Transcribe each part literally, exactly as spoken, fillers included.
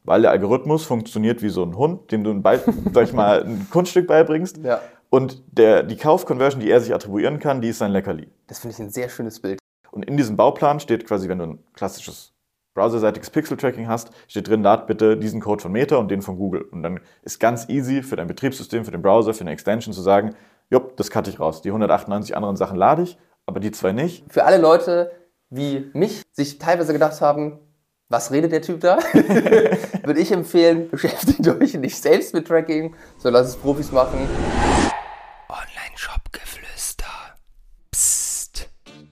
weil der Algorithmus funktioniert wie so ein Hund, dem du ein, Be- sag ich mal, ein Kunststück beibringst. Ja. Und der, die Kauf-Conversion, die er sich attribuieren kann, die ist sein Leckerli. Das finde ich ein sehr schönes Bild. Und in diesem Bauplan steht quasi, wenn du ein klassisches browserseitiges Pixel-Tracking hast, steht drin, lad bitte diesen Code von Meta und den von Google. Und dann ist ganz easy für dein Betriebssystem, für den Browser, für eine Extension zu sagen, jupp, das cutte ich raus. Die hundertachtundneunzig anderen Sachen lade ich, aber die zwei nicht. Für alle Leute wie mich sich teilweise gedacht haben, was redet der Typ da? Würde ich empfehlen, beschäftigt euch nicht selbst mit Tracking, sondern lasst es Profis machen. Online-Shop-Geflüster. Psst.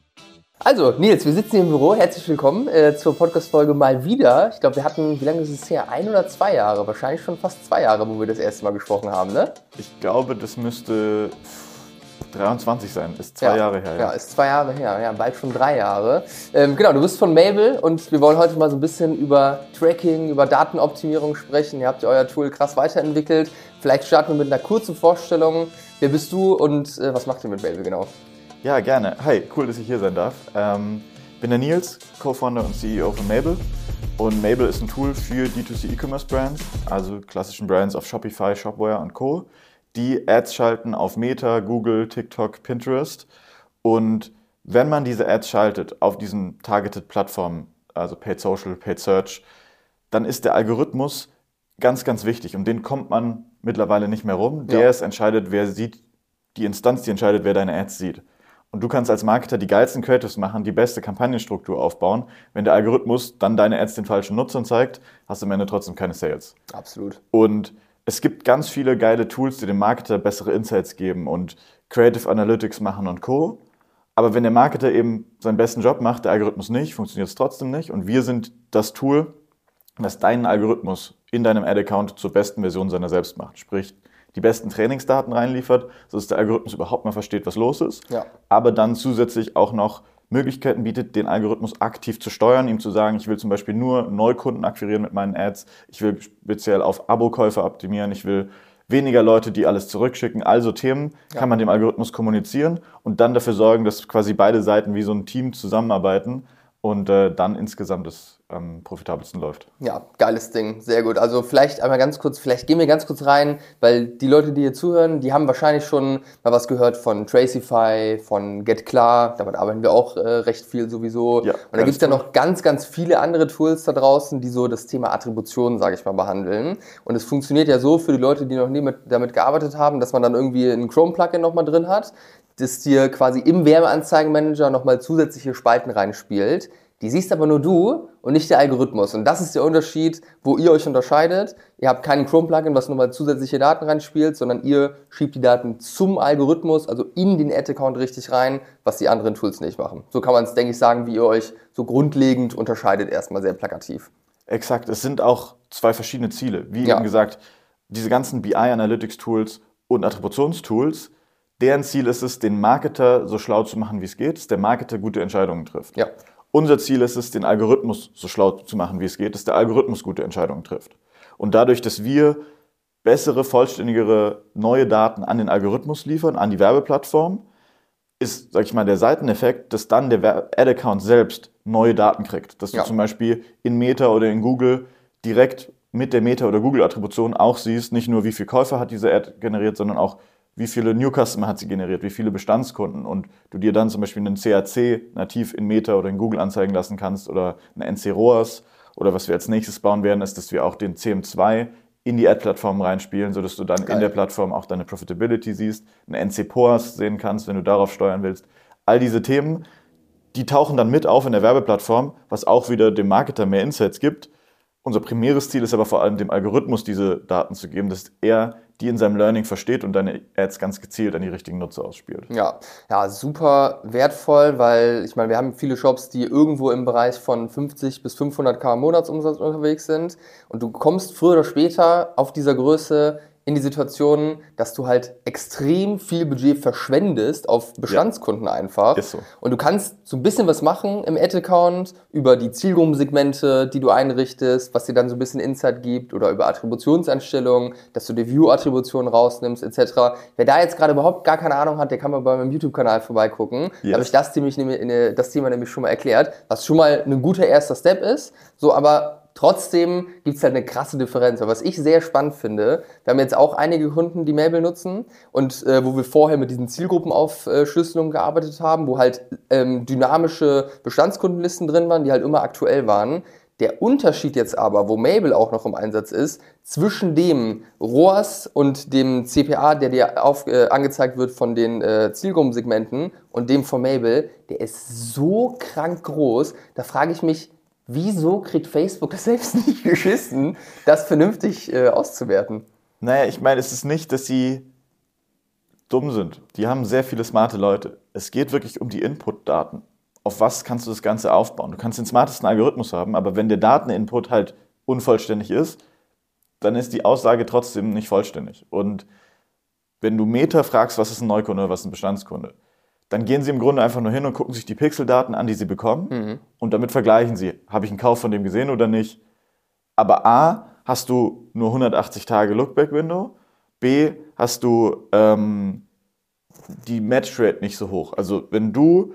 Also, Nils, wir sitzen hier im Büro. Herzlich willkommen äh, zur Podcast-Folge mal wieder. Ich glaube, wir hatten, wie lange ist es her? Ein oder zwei Jahre? Wahrscheinlich schon fast zwei Jahre, wo wir das erste Mal gesprochen haben, ne? Ich glaube, das müsste dreiundzwanzig sein, ist zwei ja, Jahre her. Ja. ja, ist zwei Jahre her, ja, bald schon drei Jahre. Ähm, genau, du bist von Mabel und wir wollen heute mal so ein bisschen über Tracking, über Datenoptimierung sprechen. Ihr habt ja euer Tool krass weiterentwickelt. Vielleicht starten wir mit einer kurzen Vorstellung. Wer bist du und äh, was macht ihr mit Mabel genau? Ja, gerne. Hi, cool, dass ich hier sein darf. Ähm, bin der Nils, Co-Founder und C E O von Mabel. Und Mabel ist ein Tool für D zwei C E-Commerce Brands, also klassischen Brands auf Shopify, Shopware und Co., die Ads schalten auf Meta, Google, TikTok, Pinterest. Und wenn man diese Ads schaltet auf diesen Targeted-Plattformen, also Paid Social, Paid Search, dann ist der Algorithmus ganz, ganz wichtig. Um den kommt man mittlerweile nicht mehr rum. Der Ja. ist entscheidet, wer sieht, die Instanz, die entscheidet, wer deine Ads sieht. Und du kannst als Marketer die geilsten Creatives machen, die beste Kampagnenstruktur aufbauen. Wenn der Algorithmus dann deine Ads den falschen Nutzern zeigt, hast du am Ende trotzdem keine Sales. Absolut. Und es gibt ganz viele geile Tools, die dem Marketer bessere Insights geben und Creative Analytics machen und Co. Aber wenn der Marketer eben seinen besten Job macht, der Algorithmus nicht, funktioniert es trotzdem nicht. Und wir sind das Tool, das deinen Algorithmus in deinem Ad-Account zur besten Version seiner selbst macht. Sprich, die besten Trainingsdaten reinliefert, sodass der Algorithmus überhaupt mal versteht, was los ist. Ja. Aber dann zusätzlich auch noch Möglichkeiten bietet, den Algorithmus aktiv zu steuern, ihm zu sagen, ich will zum Beispiel nur Neukunden akquirieren mit meinen Ads, ich will speziell auf Abo-Käufer optimieren, ich will weniger Leute, die alles zurückschicken. Also Themen Ja. kann man dem Algorithmus kommunizieren und dann dafür sorgen, dass quasi beide Seiten wie so ein Team zusammenarbeiten und äh, dann insgesamt das am profitabelsten läuft. Ja, geiles Ding, sehr gut. Also vielleicht einmal ganz kurz, vielleicht gehen wir ganz kurz rein, weil die Leute, die hier zuhören, die haben wahrscheinlich schon mal was gehört von Tracify, von GetKlar, damit arbeiten wir auch äh, recht viel sowieso. Ja, und da gibt es ja noch ganz, ganz viele andere Tools da draußen, die so das Thema Attribution, sage ich mal, behandeln. Und es funktioniert ja so für die Leute, die noch nie mit, damit gearbeitet haben, dass man dann irgendwie ein Chrome-Plugin nochmal drin hat, das dir quasi im Werbeanzeigenmanager nochmal zusätzliche Spalten reinspielt. Die siehst aber nur du und nicht der Algorithmus. Und das ist der Unterschied, wo ihr euch unterscheidet. Ihr habt keinen Chrome-Plugin, was nochmal zusätzliche Daten reinspielt, sondern ihr schiebt die Daten zum Algorithmus, also in den Ad-Account richtig rein, was die anderen Tools nicht machen. So kann man es, denke ich, sagen, wie ihr euch so grundlegend unterscheidet, erstmal sehr plakativ. Exakt, es sind auch zwei verschiedene Ziele. Wie Ja. eben gesagt, diese ganzen B I-Analytics-Tools und Attributionstools, deren Ziel ist es, den Marketer so schlau zu machen, wie es geht, dass der Marketer gute Entscheidungen trifft. Ja. Unser Ziel ist es, den Algorithmus so schlau zu machen, wie es geht, dass der Algorithmus gute Entscheidungen trifft. Und dadurch, dass wir bessere, vollständigere, neue Daten an den Algorithmus liefern, an die Werbeplattform, ist, sag ich mal, der Seiteneffekt, dass dann der Ad-Account selbst neue Daten kriegt. Dass du Ja. zum Beispiel in Meta oder in Google direkt mit der Meta- oder Google-Attribution auch siehst, nicht nur wie viele Käufer hat diese Ad generiert, sondern auch wie viele New Customer hat sie generiert, wie viele Bestandskunden und du dir dann zum Beispiel einen C A C nativ in Meta oder in Google anzeigen lassen kannst oder einen N C R O A S oder was wir als nächstes bauen werden, ist, dass wir auch den C M zwei in die Ad-Plattform reinspielen, sodass du dann Geil. in der Plattform auch deine Profitability siehst, einen N C P O A S sehen kannst, wenn du darauf steuern willst. All diese Themen, die tauchen dann mit auf in der Werbeplattform, was auch wieder dem Marketer mehr Insights gibt. Unser primäres Ziel ist aber vor allem dem Algorithmus diese Daten zu geben, dass er die in seinem Learning versteht und deine Ads ganz gezielt an die richtigen Nutzer ausspielt. Ja, ja, super wertvoll, weil ich meine, wir haben viele Shops, die irgendwo im Bereich von fünfzig bis fünfhunderttausend Monatsumsatz unterwegs sind und du kommst früher oder später auf dieser Größe in die Situation, dass du halt extrem viel Budget verschwendest auf Bestandskunden einfach. Ist so. Und du kannst so ein bisschen was machen im Ad-Account über die Zielgruppensegmente, die du einrichtest, was dir dann so ein bisschen Insight gibt oder über Attributionseinstellungen, dass du die View-Attribution rausnimmst et cetera. Wer da jetzt gerade überhaupt gar keine Ahnung hat, der kann mal bei meinem YouTube-Kanal vorbeigucken. Yes. Da habe ich das, nämlich, das Thema nämlich schon mal erklärt, was schon mal ein guter erster Step ist, so aber Trotzdem gibt es halt eine krasse Differenz. Aber was ich sehr spannend finde, wir haben jetzt auch einige Kunden, die Mabel nutzen und äh, wo wir vorher mit diesen Zielgruppenaufschlüsselungen gearbeitet haben, wo halt ähm, dynamische Bestandskundenlisten drin waren, die halt immer aktuell waren. Der Unterschied jetzt aber, wo Mabel auch noch im Einsatz ist, zwischen dem R O A S und dem C P A, der dir auf, äh, angezeigt wird von den äh, Zielgruppensegmenten und dem von Mabel, der ist so krank groß. Da frage ich mich, wieso kriegt Facebook das selbst nicht geschissen, das vernünftig äh, auszuwerten? Naja, ich meine, es ist nicht, dass sie dumm sind. Die haben sehr viele smarte Leute. Es geht wirklich um die Input-Daten. Auf was kannst du das Ganze aufbauen? Du kannst den smartesten Algorithmus haben, aber wenn der Dateninput halt unvollständig ist, dann ist die Aussage trotzdem nicht vollständig. Und wenn du Meta fragst, was ist ein Neukunde oder was ist ein Bestandskunde, dann gehen sie im Grunde einfach nur hin und gucken sich die Pixeldaten an, die sie bekommen, mhm. und damit vergleichen sie, habe ich einen Kauf von dem gesehen oder nicht. Aber A, hast du nur hundertachtzig Tage Lookback-Window, B, hast du ähm, die Matchrate nicht so hoch. Also wenn du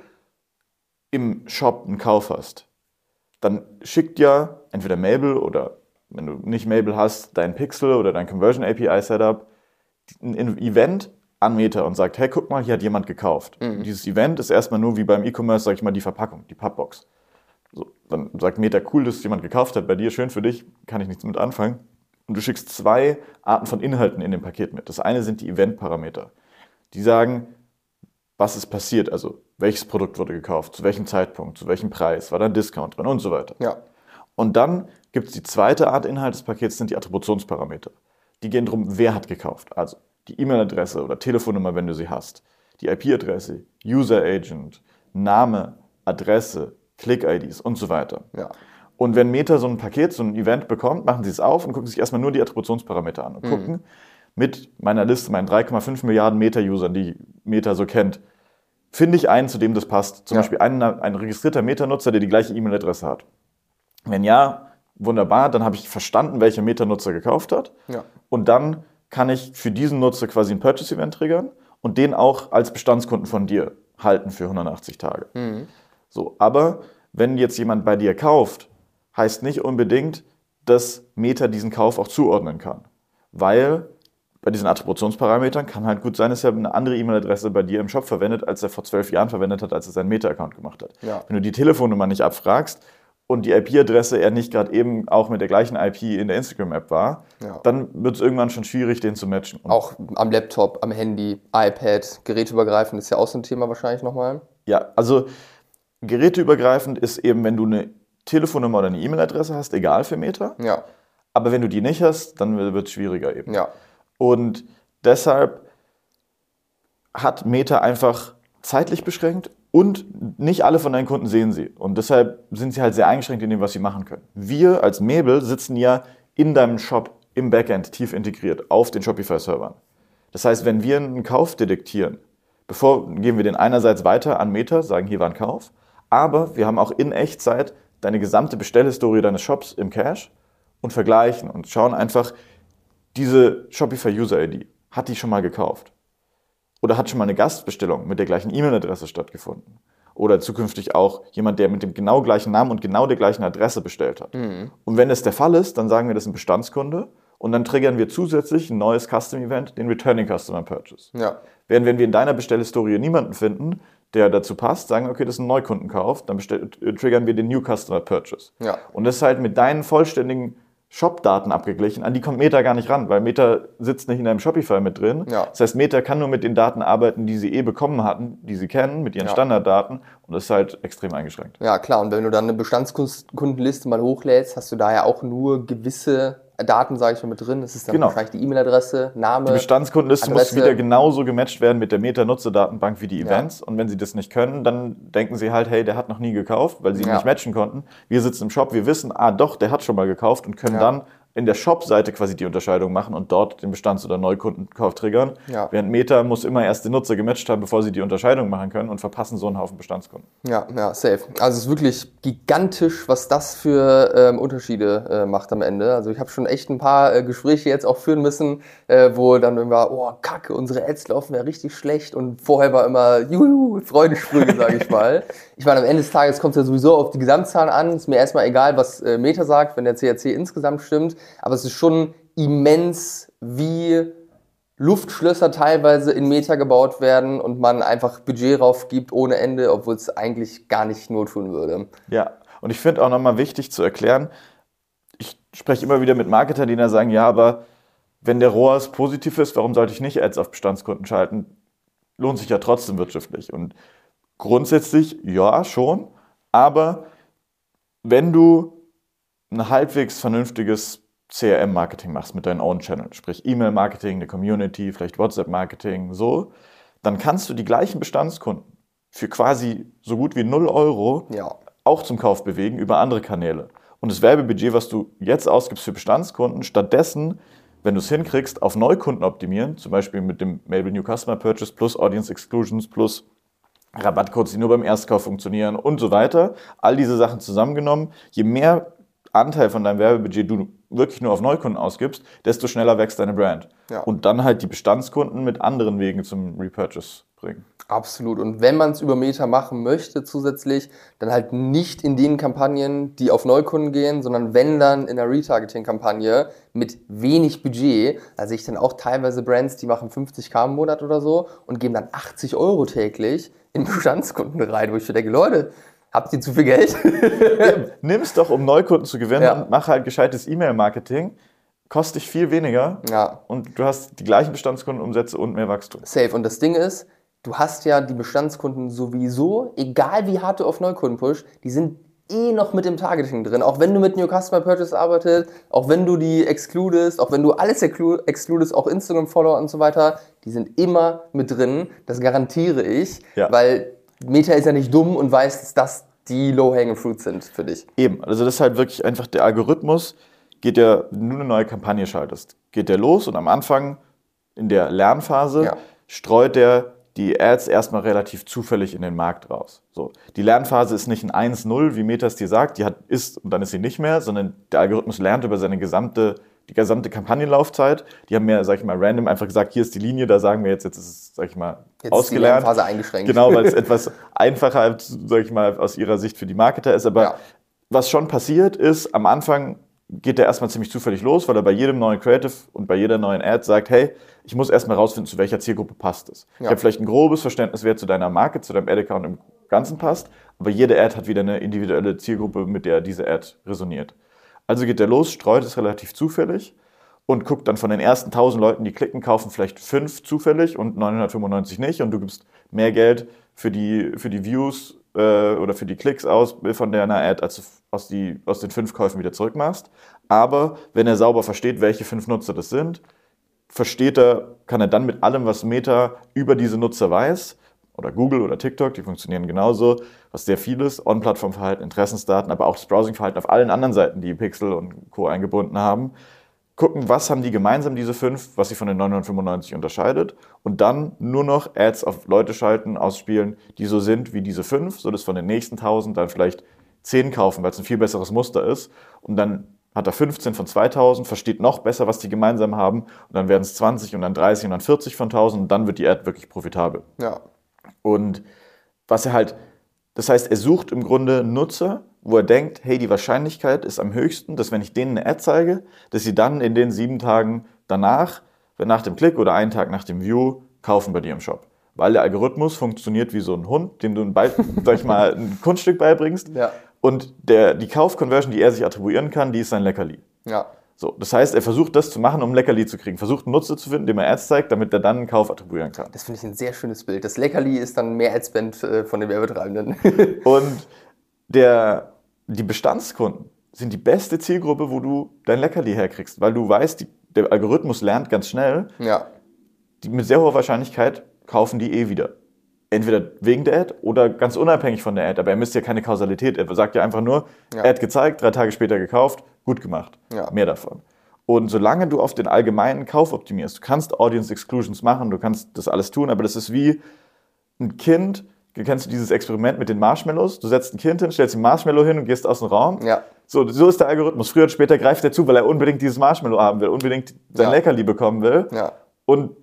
im Shop einen Kauf hast, dann schickt ja entweder Mabel oder, wenn du nicht Mabel hast, dein Pixel oder dein Conversion A P I-Setup ein Event an Meta und sagt, hey, guck mal, hier hat jemand gekauft. Mhm. Dieses Event ist erstmal nur wie beim E-Commerce, sag ich mal, die Verpackung, die Pappbox. So, dann sagt Meta, cool, dass jemand gekauft hat, bei dir, schön für dich, kann ich nichts mit anfangen. Und du schickst zwei Arten von Inhalten in dem Paket mit. Das eine sind die Event-Parameter. Die sagen, was ist passiert, also welches Produkt wurde gekauft, zu welchem Zeitpunkt, zu welchem Preis, war da ein Discount drin und so weiter. Ja. Und dann gibt es die zweite Art Inhalt des Pakets, sind die Attributionsparameter. Die gehen darum, wer hat gekauft, also die E-Mail-Adresse oder Telefonnummer, wenn du sie hast, die I P-Adresse, User-Agent, Name, Adresse, Click-I Ds und so weiter. Ja. Und wenn Meta so ein Paket, so ein Event bekommt, machen sie es auf und gucken sich erstmal nur die Attributionsparameter an und mhm. gucken mit meiner Liste, meinen drei Komma fünf Milliarden Meta-Usern, die Meta so kennt, finde ich einen, zu dem das passt. Zum ja. Beispiel ein, ein registrierter Meta-Nutzer, der die gleiche E-Mail-Adresse hat. Wenn ja, wunderbar, dann habe ich verstanden, welcher Meta-Nutzer gekauft hat. Ja. Und dann kann ich für diesen Nutzer quasi ein Purchase-Event triggern und den auch als Bestandskunden von dir halten für hundertachtzig Tage. Mhm. So, aber wenn jetzt jemand bei dir kauft, heißt nicht unbedingt, dass Meta diesen Kauf auch zuordnen kann. Weil bei diesen Attributionsparametern kann halt gut sein, dass er eine andere E-Mail-Adresse bei dir im Shop verwendet, als er vor zwölf Jahren verwendet hat, als er seinen Meta-Account gemacht hat. Ja. Wenn du die Telefonnummer nicht abfragst und die I P-Adresse er nicht gerade eben auch mit der gleichen I P in der Instagram-App war, ja. dann wird es irgendwann schon schwierig, den zu matchen. Und auch am Laptop, am Handy, iPad, geräteübergreifend ist ja auch so ein Thema wahrscheinlich nochmal. Ja, also geräteübergreifend ist eben, wenn du eine Telefonnummer oder eine E-Mail-Adresse hast, egal für Meta. Ja. Aber wenn du die nicht hast, dann wird es schwieriger eben. Ja. Und deshalb hat Meta einfach zeitlich beschränkt und nicht alle von deinen Kunden sehen sie. Und deshalb sind sie halt sehr eingeschränkt in dem, was sie machen können. Wir als Mabel sitzen ja in deinem Shop im Backend tief integriert auf den Shopify-Servern. Das heißt, wenn wir einen Kauf detektieren, bevor geben wir den einerseits weiter an Meta, sagen, hier war ein Kauf, aber wir haben auch in Echtzeit deine gesamte Bestellhistorie deines Shops im Cache und vergleichen und schauen einfach, diese Shopify-User-I D, hat die schon mal gekauft? Oder hat schon mal eine Gastbestellung mit der gleichen E-Mail-Adresse stattgefunden? Oder zukünftig auch jemand, der mit dem genau gleichen Namen und genau der gleichen Adresse bestellt hat? Mhm. Und wenn das der Fall ist, dann sagen wir, das ist ein Bestandskunde und dann triggern wir zusätzlich ein neues Custom-Event, den Returning Customer Purchase. Ja. Während wenn wir in deiner Bestellhistorie niemanden finden, der dazu passt, sagen, okay, das ist ein Neukundenkauf, dann bestell, triggern wir den New Customer Purchase. Ja. Und das ist halt mit deinen vollständigen Shop-Daten abgeglichen, an die kommt Meta gar nicht ran, weil Meta sitzt nicht in einem Shopify mit drin. Ja. Das heißt, Meta kann nur mit den Daten arbeiten, die sie eh bekommen hatten, die sie kennen, mit ihren ja. Standarddaten und das ist halt extrem eingeschränkt. Ja, klar, und wenn du dann eine Bestandskundenliste mal hochlädst, hast du da ja auch nur gewisse Daten, sage ich mal, mit drin. Das ist dann genau. wahrscheinlich die E-Mail-Adresse, Name, Die Bestandskundenliste muss wieder genauso gematcht werden mit der Meta-Nutzerdatenbank wie die Events. Ja. Und wenn sie das nicht können, dann denken sie halt, hey, der hat noch nie gekauft, weil sie ihn ja. nicht matchen konnten. Wir sitzen im Shop, wir wissen, ah doch, der hat schon mal gekauft und können ja. dann in der Shop-Seite quasi die Unterscheidung machen und dort den Bestands- oder Neukundenkauf triggern. Ja. Während Meta muss immer erst den Nutzer gematcht haben, bevor sie die Unterscheidung machen können und verpassen so einen Haufen Bestandskunden. Ja, ja, safe. Also es ist wirklich gigantisch, was das für ähm, Unterschiede äh, macht am Ende. Also ich habe schon echt ein paar äh, Gespräche jetzt auch führen müssen, äh, wo dann immer, oh Kacke, unsere Ads laufen ja richtig schlecht und vorher war immer, juhu, Freudensprüche, sage ich mal. Ich meine, am Ende des Tages kommt es ja sowieso auf die Gesamtzahlen an. Ist mir erstmal egal, was äh, Meta sagt, wenn der C A C insgesamt stimmt. Aber es ist schon immens, wie Luftschlösser teilweise in Meta gebaut werden und man einfach Budget raufgibt ohne Ende, obwohl es eigentlich gar nicht nur tun würde. Ja, und ich finde auch nochmal wichtig zu erklären, ich spreche immer wieder mit Marketern, die dann sagen, ja, aber wenn der R O A S positiv ist, warum sollte ich nicht Ads auf Bestandskunden schalten? Lohnt sich ja trotzdem wirtschaftlich. Und grundsätzlich, ja, schon, aber wenn du ein halbwegs vernünftiges C R M-Marketing machst mit deinen Own-Channel, sprich E-Mail-Marketing, eine Community, vielleicht WhatsApp-Marketing, so, dann kannst du die gleichen Bestandskunden für quasi so gut wie null Euro ja. auch zum Kauf bewegen über andere Kanäle. Und das Werbebudget, was du jetzt ausgibst für Bestandskunden, stattdessen, wenn du es hinkriegst, auf Neukunden optimieren, zum Beispiel mit dem Mabel New Customer Purchase plus Audience Exclusions plus Rabattcodes, die nur beim Erstkauf funktionieren und so weiter, all diese Sachen zusammengenommen, je mehr Anteil von deinem Werbebudget du wirklich nur auf Neukunden ausgibst, desto schneller wächst deine Brand. Ja. Und dann halt die Bestandskunden mit anderen Wegen zum Repurchase bringen. Absolut. Und wenn man es über Meta machen möchte zusätzlich, dann halt nicht in den Kampagnen, die auf Neukunden gehen, sondern wenn dann in einer Retargeting-Kampagne mit wenig Budget. Da sehe ich dann auch teilweise Brands, die machen fünfzigtausend im Monat oder so und geben dann achtzig Euro täglich in Bestandskunden rein, wo ich mir denke, Leute, habt ihr zu viel Geld? Nimm es doch, um Neukunden zu gewinnen, Ja. und mach halt gescheites E-Mail-Marketing. Kostet dich viel weniger Ja. und du hast die gleichen Bestandskundenumsätze und mehr Wachstum. Safe. Und das Ding ist, du hast ja die Bestandskunden sowieso, egal wie hart du auf Neukunden pushst, die sind eh noch mit dem Targeting drin. Auch wenn du mit New Customer Purchase arbeitest, auch wenn du die excludest, auch wenn du alles excludest, auch Instagram-Follower und so weiter, die sind immer mit drin. Das garantiere ich, Ja. weil Meta ist ja nicht dumm und weiß, dass das die Low-Hanging Fruits sind für dich. Eben, also das ist halt wirklich einfach der Algorithmus, geht ja, wenn du eine neue Kampagne schaltest, geht der los und am Anfang in der Lernphase Ja. streut der die Ads erstmal relativ zufällig in den Markt raus. So. Die Lernphase ist nicht ein eins null, wie Meta es dir sagt, die hat, ist und dann ist sie nicht mehr, sondern der Algorithmus lernt über seine gesamte, die gesamte Kampagnenlaufzeit. Die haben mir, sag ich mal, random einfach gesagt, hier ist die Linie, da sagen wir jetzt, jetzt ist es, sag ich mal, Jetzt ausgelernt. ist die Lernphase eingeschränkt. Genau, weil es etwas einfacher, sag ich mal, aus ihrer Sicht für die Marketer ist. Aber Ja. was schon passiert ist, am Anfang geht der erstmal ziemlich zufällig los, weil er bei jedem neuen Creative und bei jeder neuen Ad sagt, hey, ich muss erstmal rausfinden, zu welcher Zielgruppe passt es. Ja. Ich habe vielleicht ein grobes Verständnis, wer zu deiner Marke, zu deinem Ad-Account im Ganzen passt, aber jede Ad hat wieder eine individuelle Zielgruppe, mit der diese Ad resoniert. Also geht der los, streut es relativ zufällig und guckt dann von den ersten tausend Leuten, die klicken, kaufen vielleicht fünf zufällig und neunhundertfünfundneunzig nicht und du gibst mehr Geld für die, für die Views äh, oder für die Klicks aus von deiner Ad, als du aus, die, aus den fünf Käufen wieder zurückmachst. Aber wenn er sauber versteht, welche fünf Nutzer das sind, versteht er, kann er dann mit allem, was Meta über diese Nutzer weiß, oder Google oder TikTok, die funktionieren genauso, was sehr viel ist, On-Plattform-Verhalten, Interessensdaten, aber auch das Browsing-Verhalten auf allen anderen Seiten, die Pixel und Co. eingebunden haben, gucken, was haben die gemeinsam, diese fünf, was sie von den neunhundertfünfundneunzig unterscheidet und dann nur noch Ads auf Leute schalten, ausspielen, die so sind wie diese fünf, sodass von den nächsten tausend dann vielleicht zehn kaufen, weil es ein viel besseres Muster ist und dann hat er fünfzehn von zweitausend, versteht noch besser, was die gemeinsam haben und dann werden es zwanzig und dann dreißig und dann vierzig von tausend und dann wird die Ad wirklich profitabel. Ja. Und was er halt, das heißt, er sucht im Grunde Nutzer, wo er denkt, hey, die Wahrscheinlichkeit ist am höchsten, dass wenn ich denen eine Ad zeige, dass sie dann in den sieben Tagen danach, nach dem Klick oder einen Tag nach dem View, kaufen bei dir im Shop. Weil der Algorithmus funktioniert wie so ein Hund, dem du ein, Be- sag ich mal, ein Kunststück beibringst. Ja. Und der, die Kaufconversion, die er sich attribuieren kann, die ist sein Leckerli. Ja. So, das heißt, er versucht das zu machen, um ein Leckerli zu kriegen. Versucht einen Nutzer zu finden, dem er Ads zeigt, damit er dann einen Kauf attribuieren kann. Das finde ich ein sehr schönes Bild. Das Leckerli ist dann mehr Adspend äh, von den Werbetreibenden. Und der, die Bestandskunden sind die beste Zielgruppe, wo du dein Leckerli herkriegst, weil du weißt, die, der Algorithmus lernt ganz schnell, Ja. die, mit sehr hoher Wahrscheinlichkeit kaufen die eh wieder. Entweder wegen der Ad oder ganz unabhängig von der Ad, aber er misst ja keine Kausalität. Er sagt ja einfach nur, Ja. Ad gezeigt, drei Tage später gekauft, gut gemacht, Ja. mehr davon. Und solange du auf den allgemeinen Kauf optimierst, du kannst Audience Exclusions machen, du kannst das alles tun, aber das ist wie ein Kind. Kennst du dieses Experiment mit den Marshmallows? Du setzt ein Kind hin, stellst ein Marshmallow hin und gehst aus dem Raum. Ja. So, so ist der Algorithmus. Früher oder später greift er zu, weil er unbedingt dieses Marshmallow haben will, unbedingt sein ja. Leckerli bekommen will. Ja. Und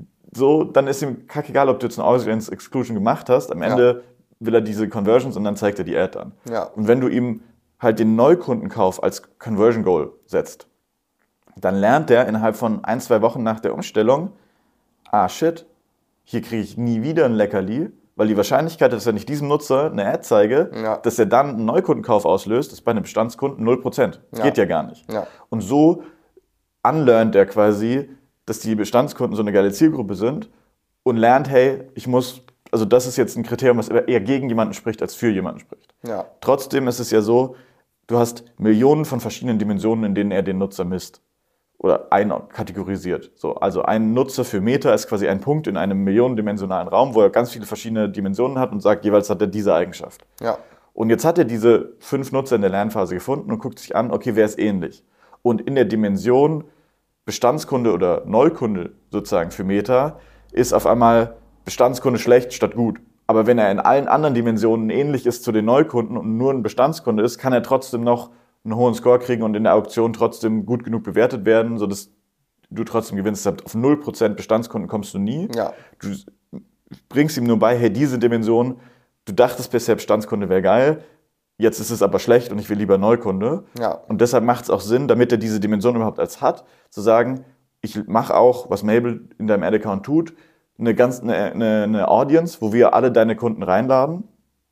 so, dann ist ihm kackegal, ob du jetzt eine Audience Exclusion gemacht hast. Am Ende ja. will er diese Conversions und dann zeigt er die Ad an. Ja. Und wenn du ihm halt den Neukundenkauf als Conversion Goal setzt, dann lernt der innerhalb von ein, zwei Wochen nach der Umstellung, ah shit, hier kriege ich nie wieder ein Leckerli, weil die Wahrscheinlichkeit, dass wenn ich diesem Nutzer eine Ad zeige, ja. dass er dann einen Neukundenkauf auslöst, ist bei einem Bestandskunden null Prozent. Ja. Geht ja gar nicht. Ja. Und so unlearnt er quasi, dass die Bestandskunden so eine geile Zielgruppe sind und lernt, hey, ich muss, also das ist jetzt ein Kriterium, was eher gegen jemanden spricht, als für jemanden spricht. Ja. Trotzdem ist es ja so, du hast Millionen von verschiedenen Dimensionen, in denen er den Nutzer misst oder einkategorisiert. So, also ein Nutzer für Meta ist quasi ein Punkt in einem millionendimensionalen Raum, wo er ganz viele verschiedene Dimensionen hat und sagt, jeweils hat er diese Eigenschaft. Ja. Und jetzt hat er diese fünf Nutzer in der Lernphase gefunden und guckt sich an, okay, wer ist ähnlich? Und in der Dimension Bestandskunde oder Neukunde sozusagen für Meta ist auf einmal Bestandskunde schlecht statt gut. Aber wenn er in allen anderen Dimensionen ähnlich ist zu den Neukunden und nur ein Bestandskunde ist, kann er trotzdem noch einen hohen Score kriegen und in der Auktion trotzdem gut genug bewertet werden, sodass du trotzdem gewinnst. Auf null Prozent Bestandskunden kommst du nie. Ja. Du bringst ihm nur bei, hey, diese Dimension, du dachtest bisher Bestandskunde wäre geil, jetzt ist es aber schlecht und ich will lieber Neukunde. Ja. Und deshalb macht es auch Sinn, damit er diese Dimension überhaupt als hat, zu sagen, ich mache auch, was Mabel in deinem Ad-Account tut, eine, ganz, eine, eine, eine Audience, wo wir alle deine Kunden reinladen,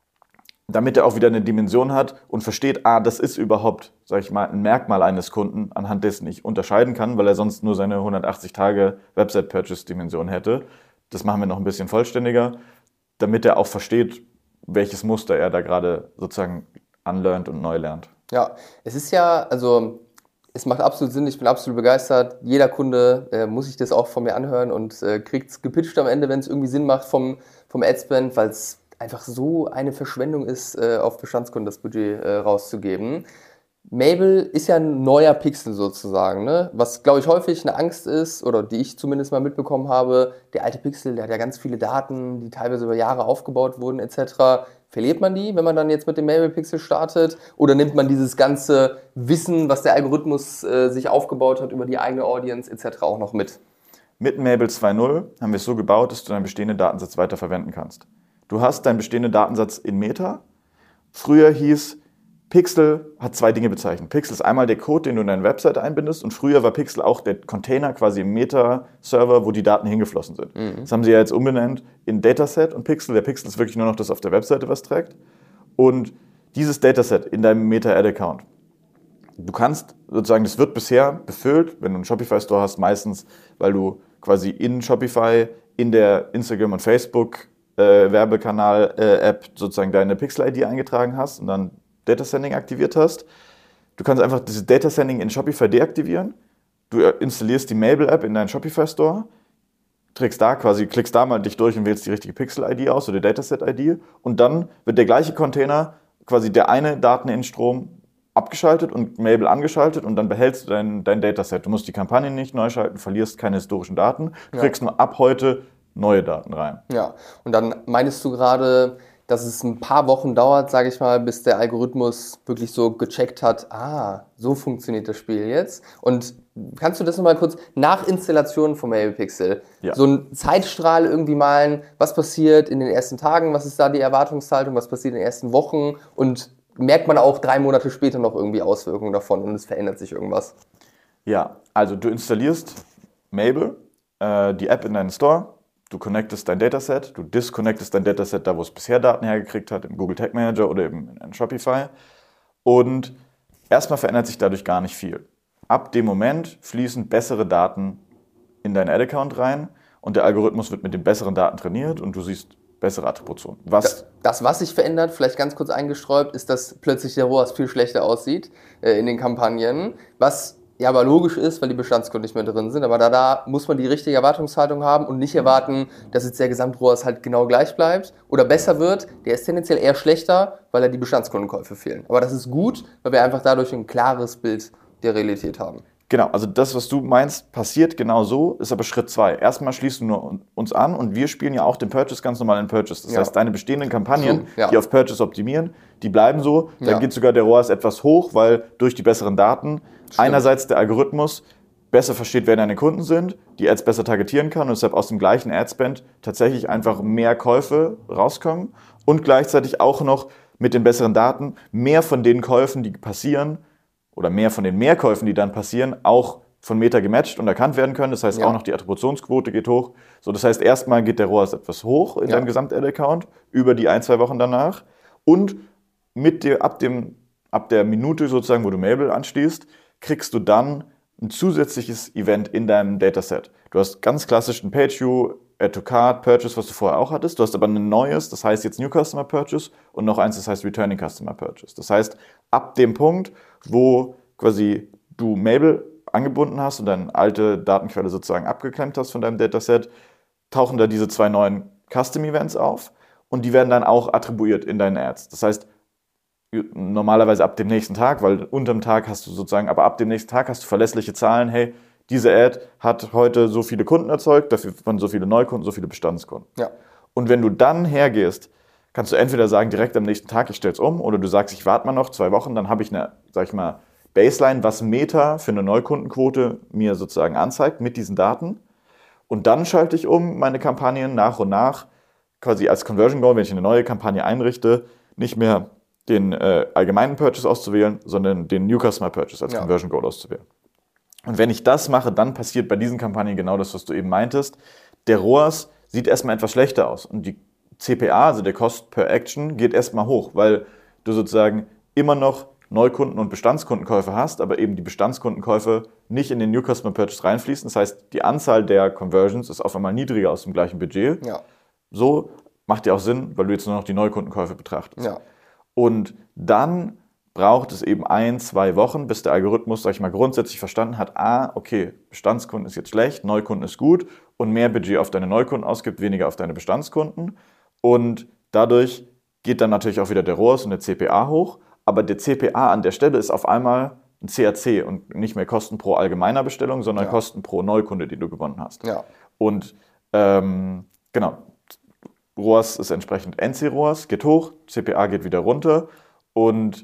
damit er auch wieder eine Dimension hat und versteht, ah, das ist überhaupt, sag ich mal, ein Merkmal eines Kunden, anhand dessen ich unterscheiden kann, weil er sonst nur seine hundertachtzig Tage Website-Purchase-Dimension hätte. Das machen wir noch ein bisschen vollständiger, damit er auch versteht, welches Muster er da gerade sozusagen unlearnt und neu lernt. Ja, es ist ja, also es macht absolut Sinn, ich bin absolut begeistert. Jeder Kunde äh, muss sich das auch von mir anhören und äh, kriegt es gepitcht am Ende, wenn es irgendwie Sinn macht vom, vom Adspend, weil es einfach so eine Verschwendung ist, äh, auf Bestandskunden das Budget äh, rauszugeben. Mabel ist ja ein neuer Pixel sozusagen, ne? Was, glaube ich, häufig eine Angst ist, oder die ich zumindest mal mitbekommen habe, der alte Pixel, der hat ja ganz viele Daten, die teilweise über Jahre aufgebaut wurden et cetera. Verliert man die, wenn man dann jetzt mit dem Mabel Pixel startet? Oder nimmt man dieses ganze Wissen, was der Algorithmus äh, sich aufgebaut hat über die eigene Audience et cetera auch noch mit? Mit Mabel zwei Punkt null haben wir es so gebaut, dass du deinen bestehenden Datensatz weiter verwenden kannst. Du hast deinen bestehenden Datensatz in Meta. Früher hieß, Pixel hat zwei Dinge bezeichnet. Pixel ist einmal der Code, den du in deine Website einbindest, und früher war Pixel auch der Container quasi im Meta-Server, wo die Daten hingeflossen sind. Mhm. Das haben sie ja jetzt umbenannt in Dataset und Pixel. Der Pixel ist wirklich nur noch das auf der Webseite, was trägt. Und dieses Dataset in deinem Meta-Ad-Account, du kannst sozusagen, das wird bisher befüllt, wenn du einen Shopify-Store hast, meistens, weil du quasi in Shopify, in der Instagram- und Facebook- Äh, Werbekanal-App äh, sozusagen deine Pixel-I D eingetragen hast und dann Data Sending aktiviert hast. Du kannst einfach dieses Data Sending in Shopify deaktivieren. Du installierst die Mabel-App in deinen Shopify-Store, trägst da quasi, klickst da mal dich durch und wählst die richtige Pixel-I D aus oder Dataset-I D und dann wird der gleiche Container, quasi der eine Dateninnenstrom, abgeschaltet und Mabel angeschaltet und dann behältst du dein, dein Dataset. Du musst die Kampagne nicht neu schalten, verlierst keine historischen Daten, du kriegst ja. nur ab heute neue Daten rein. Ja, und dann meinst du gerade, dass es ein paar Wochen dauert, sage ich mal, bis der Algorithmus wirklich so gecheckt hat, ah, so funktioniert das Spiel jetzt. Und kannst du das nochmal kurz nach Installation von Mabel Pixel, ja. so einen Zeitstrahl irgendwie malen, was passiert in den ersten Tagen, was ist da die Erwartungshaltung, was passiert in den ersten Wochen und merkt man auch drei Monate später noch irgendwie Auswirkungen davon und es verändert sich irgendwas? Ja, also du installierst Mabel, äh, die App in deinen Store. Du connectest dein Dataset, du disconnectest dein Dataset da, wo es bisher Daten hergekriegt hat, im Google Tag Manager oder eben in Shopify. Und erstmal verändert sich dadurch gar nicht viel. Ab dem Moment fließen bessere Daten in deinen Ad-Account rein und der Algorithmus wird mit den besseren Daten trainiert und du siehst bessere Attribution. Was das, das, was sich verändert, vielleicht ganz kurz eingestreut, ist, dass plötzlich der R O A S viel schlechter aussieht äh, in den Kampagnen, was ja, aber logisch ist, weil die Bestandskunden nicht mehr drin sind. Aber da, da muss man die richtige Erwartungshaltung haben und nicht erwarten, dass jetzt der Gesamt-R O A S halt genau gleich bleibt oder besser wird. Der ist tendenziell eher schlechter, weil da die Bestandskundenkäufe fehlen. Aber das ist gut, weil wir einfach dadurch ein klares Bild der Realität haben. Genau, also das, was du meinst, passiert genau so, ist aber Schritt zwei. Erstmal schließt du nur uns an und wir spielen ja auch den Purchase ganz normal in Purchase. Das Ja. heißt, deine bestehenden Kampagnen, So, ja. die auf Purchase optimieren, die bleiben so. Dann Ja. geht sogar der R O A S etwas hoch, weil durch die besseren Daten Stimmt. einerseits der Algorithmus besser versteht, wer deine Kunden sind, die Ads besser targetieren kann und deshalb aus dem gleichen Adspend tatsächlich einfach mehr Käufe rauskommen und gleichzeitig auch noch mit den besseren Daten mehr von den Käufen, die passieren, oder mehr von den Mehrkäufen, die dann passieren, auch von Meta gematcht und erkannt werden können. Das heißt, Ja. auch noch die Attributionsquote geht hoch. So, das heißt, erstmal geht der R O A S etwas hoch in Ja. deinem Gesamt-Ad-Account über die ein, zwei Wochen danach. Und mit dir, ab, dem, ab der Minute sozusagen, wo du Mabel anschließt, kriegst du dann ein zusätzliches Event in deinem Dataset. Du hast ganz klassisch ein Page-View, Add-to-Cart, Purchase, was du vorher auch hattest. Du hast aber ein neues, das heißt jetzt New Customer Purchase und noch eins, das heißt Returning Customer Purchase. Das heißt, ab dem Punkt, wo quasi du Mabel angebunden hast und deine alte Datenquelle sozusagen abgeklemmt hast von deinem Dataset, tauchen da diese zwei neuen Custom-Events auf und die werden dann auch attribuiert in deinen Ads. Das heißt, normalerweise ab dem nächsten Tag, weil unterm Tag hast du sozusagen, aber ab dem nächsten Tag hast du verlässliche Zahlen, hey, diese Ad hat heute so viele Kunden erzeugt, dafür waren so viele Neukunden, so viele Bestandskunden. Ja. Und wenn du dann hergehst, kannst du entweder sagen, direkt am nächsten Tag, ich stelle es um, oder du sagst, ich warte mal noch zwei Wochen, dann habe ich eine, sag ich mal, Baseline, was Meta für eine Neukundenquote mir sozusagen anzeigt mit diesen Daten. Und dann schalte ich um meine Kampagnen nach und nach, quasi als Conversion Goal, wenn ich eine neue Kampagne einrichte, nicht mehr den äh, allgemeinen Purchase auszuwählen, sondern den New Customer Purchase als Ja. Conversion Goal auszuwählen. Und wenn ich das mache, dann passiert bei diesen Kampagnen genau das, was du eben meintest. Der R O A S sieht erstmal etwas schlechter aus und die C P A, also der Cost per Action, geht erstmal hoch, weil du sozusagen immer noch Neukunden- und Bestandskundenkäufe hast, aber eben die Bestandskundenkäufe nicht in den New Customer Purchase reinfließen. Das heißt, die Anzahl der Conversions ist auf einmal niedriger aus dem gleichen Budget. Ja. So macht ja auch Sinn, weil du jetzt nur noch die Neukundenkäufe betrachtest. Ja. Und dann braucht es eben ein, zwei Wochen, bis der Algorithmus, sag ich mal, grundsätzlich verstanden hat, ah, okay, Bestandskunden ist jetzt schlecht, Neukunden ist gut und mehr Budget auf deine Neukunden ausgibt, weniger auf deine Bestandskunden. Und dadurch geht dann natürlich auch wieder der R O A S und der C P A hoch, aber der C P A an der Stelle ist auf einmal ein C A C und nicht mehr Kosten pro allgemeiner Bestellung, sondern Ja. Kosten pro Neukunde, die du gewonnen hast. Ja. Und ähm, genau, R O A S ist entsprechend N C R O A S, geht hoch, C P A geht wieder runter und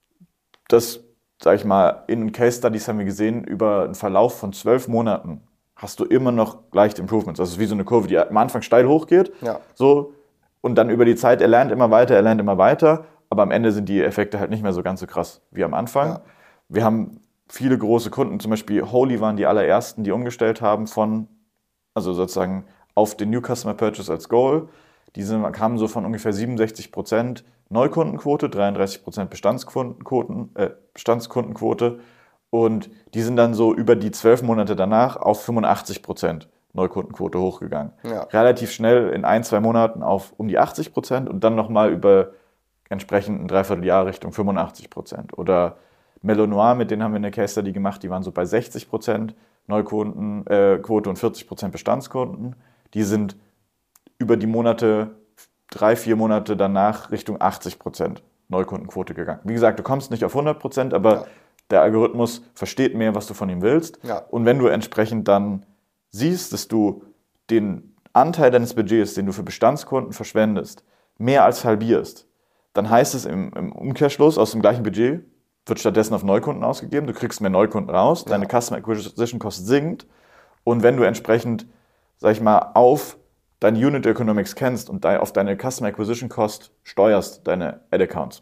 das, sag ich mal, in Case Studies haben wir gesehen, über einen Verlauf von zwölf Monaten hast du immer noch leichte Improvements. Das ist wie so eine Kurve, die am Anfang steil hochgeht, Ja. so, und dann über die Zeit, er lernt immer weiter, er lernt immer weiter, aber am Ende sind die Effekte halt nicht mehr so ganz so krass wie am Anfang. Ja. Wir haben viele große Kunden, zum Beispiel Holy waren die allerersten, die umgestellt haben von, also sozusagen auf den New Customer Purchase als Goal. Die sind, kamen so von ungefähr siebenundsechzig Prozent Neukundenquote, dreiunddreißig Prozent Bestandskundenquoten, äh, Bestandskundenquote und die sind dann so über die zwölf Monate danach auf fünfundachtzig Prozent Neukundenquote hochgegangen. Ja. Relativ schnell in ein, zwei Monaten auf um die achtzig Prozent und dann nochmal über entsprechend ein Dreivierteljahr Richtung fünfundachtzig Prozent. Oder Melonoir, mit denen haben wir eine Case Study gemacht, die waren so bei sechzig Prozent Neukundenquote äh, und vierzig Prozent Bestandskunden. Die sind über die Monate, drei, vier Monate danach Richtung achtzig Prozent Neukundenquote gegangen. Wie gesagt, du kommst nicht auf hundert Prozent, aber Ja. der Algorithmus versteht mehr, was du von ihm willst. Ja. Und wenn du entsprechend dann siehst, dass du den Anteil deines Budgets, den du für Bestandskunden verschwendest, mehr als halbierst, dann heißt es im, im Umkehrschluss, aus dem gleichen Budget wird stattdessen auf Neukunden ausgegeben, du kriegst mehr Neukunden raus, Ja. deine Customer Acquisition Cost sinkt und wenn du entsprechend, sag ich mal, auf deine Unit Economics kennst und auf deine Customer Acquisition Cost steuerst, deine Ad-Accounts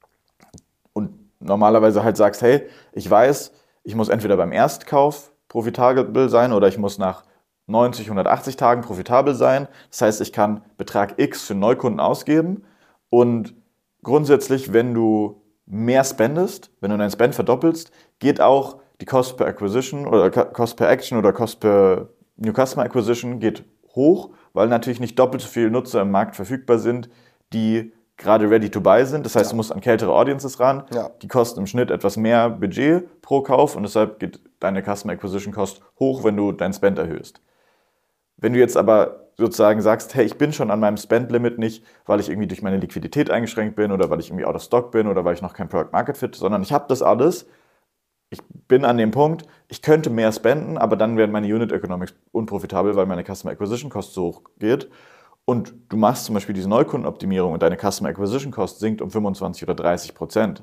und normalerweise halt sagst, hey, ich weiß, ich muss entweder beim Erstkauf profitabel sein oder ich muss nach neunzig, hundertachtzig Tagen profitabel sein. Das heißt, ich kann Betrag X für Neukunden ausgeben und grundsätzlich, wenn du mehr spendest, wenn du deinen Spend verdoppelst, geht auch die Cost per Acquisition oder Cost per Action oder Cost per New Customer Acquisition geht hoch, weil natürlich nicht doppelt so viele Nutzer im Markt verfügbar sind, die gerade ready to buy sind. Das heißt, Ja. du musst an kältere Audiences ran. Ja. Die kosten im Schnitt etwas mehr Budget pro Kauf und deshalb geht deine Customer Acquisition Cost hoch, wenn du deinen Spend erhöhst. Wenn du jetzt aber sozusagen sagst, hey, ich bin schon an meinem Spend-Limit nicht, weil ich irgendwie durch meine Liquidität eingeschränkt bin oder weil ich irgendwie out of stock bin oder weil ich noch kein Product Market Fit, sondern ich habe das alles, ich bin an dem Punkt, ich könnte mehr spenden, aber dann werden meine Unit Economics unprofitabel, weil meine Customer Acquisition Cost so hoch geht. Und du machst zum Beispiel diese Neukundenoptimierung und deine Customer Acquisition Cost sinkt um fünfundzwanzig oder dreißig Prozent.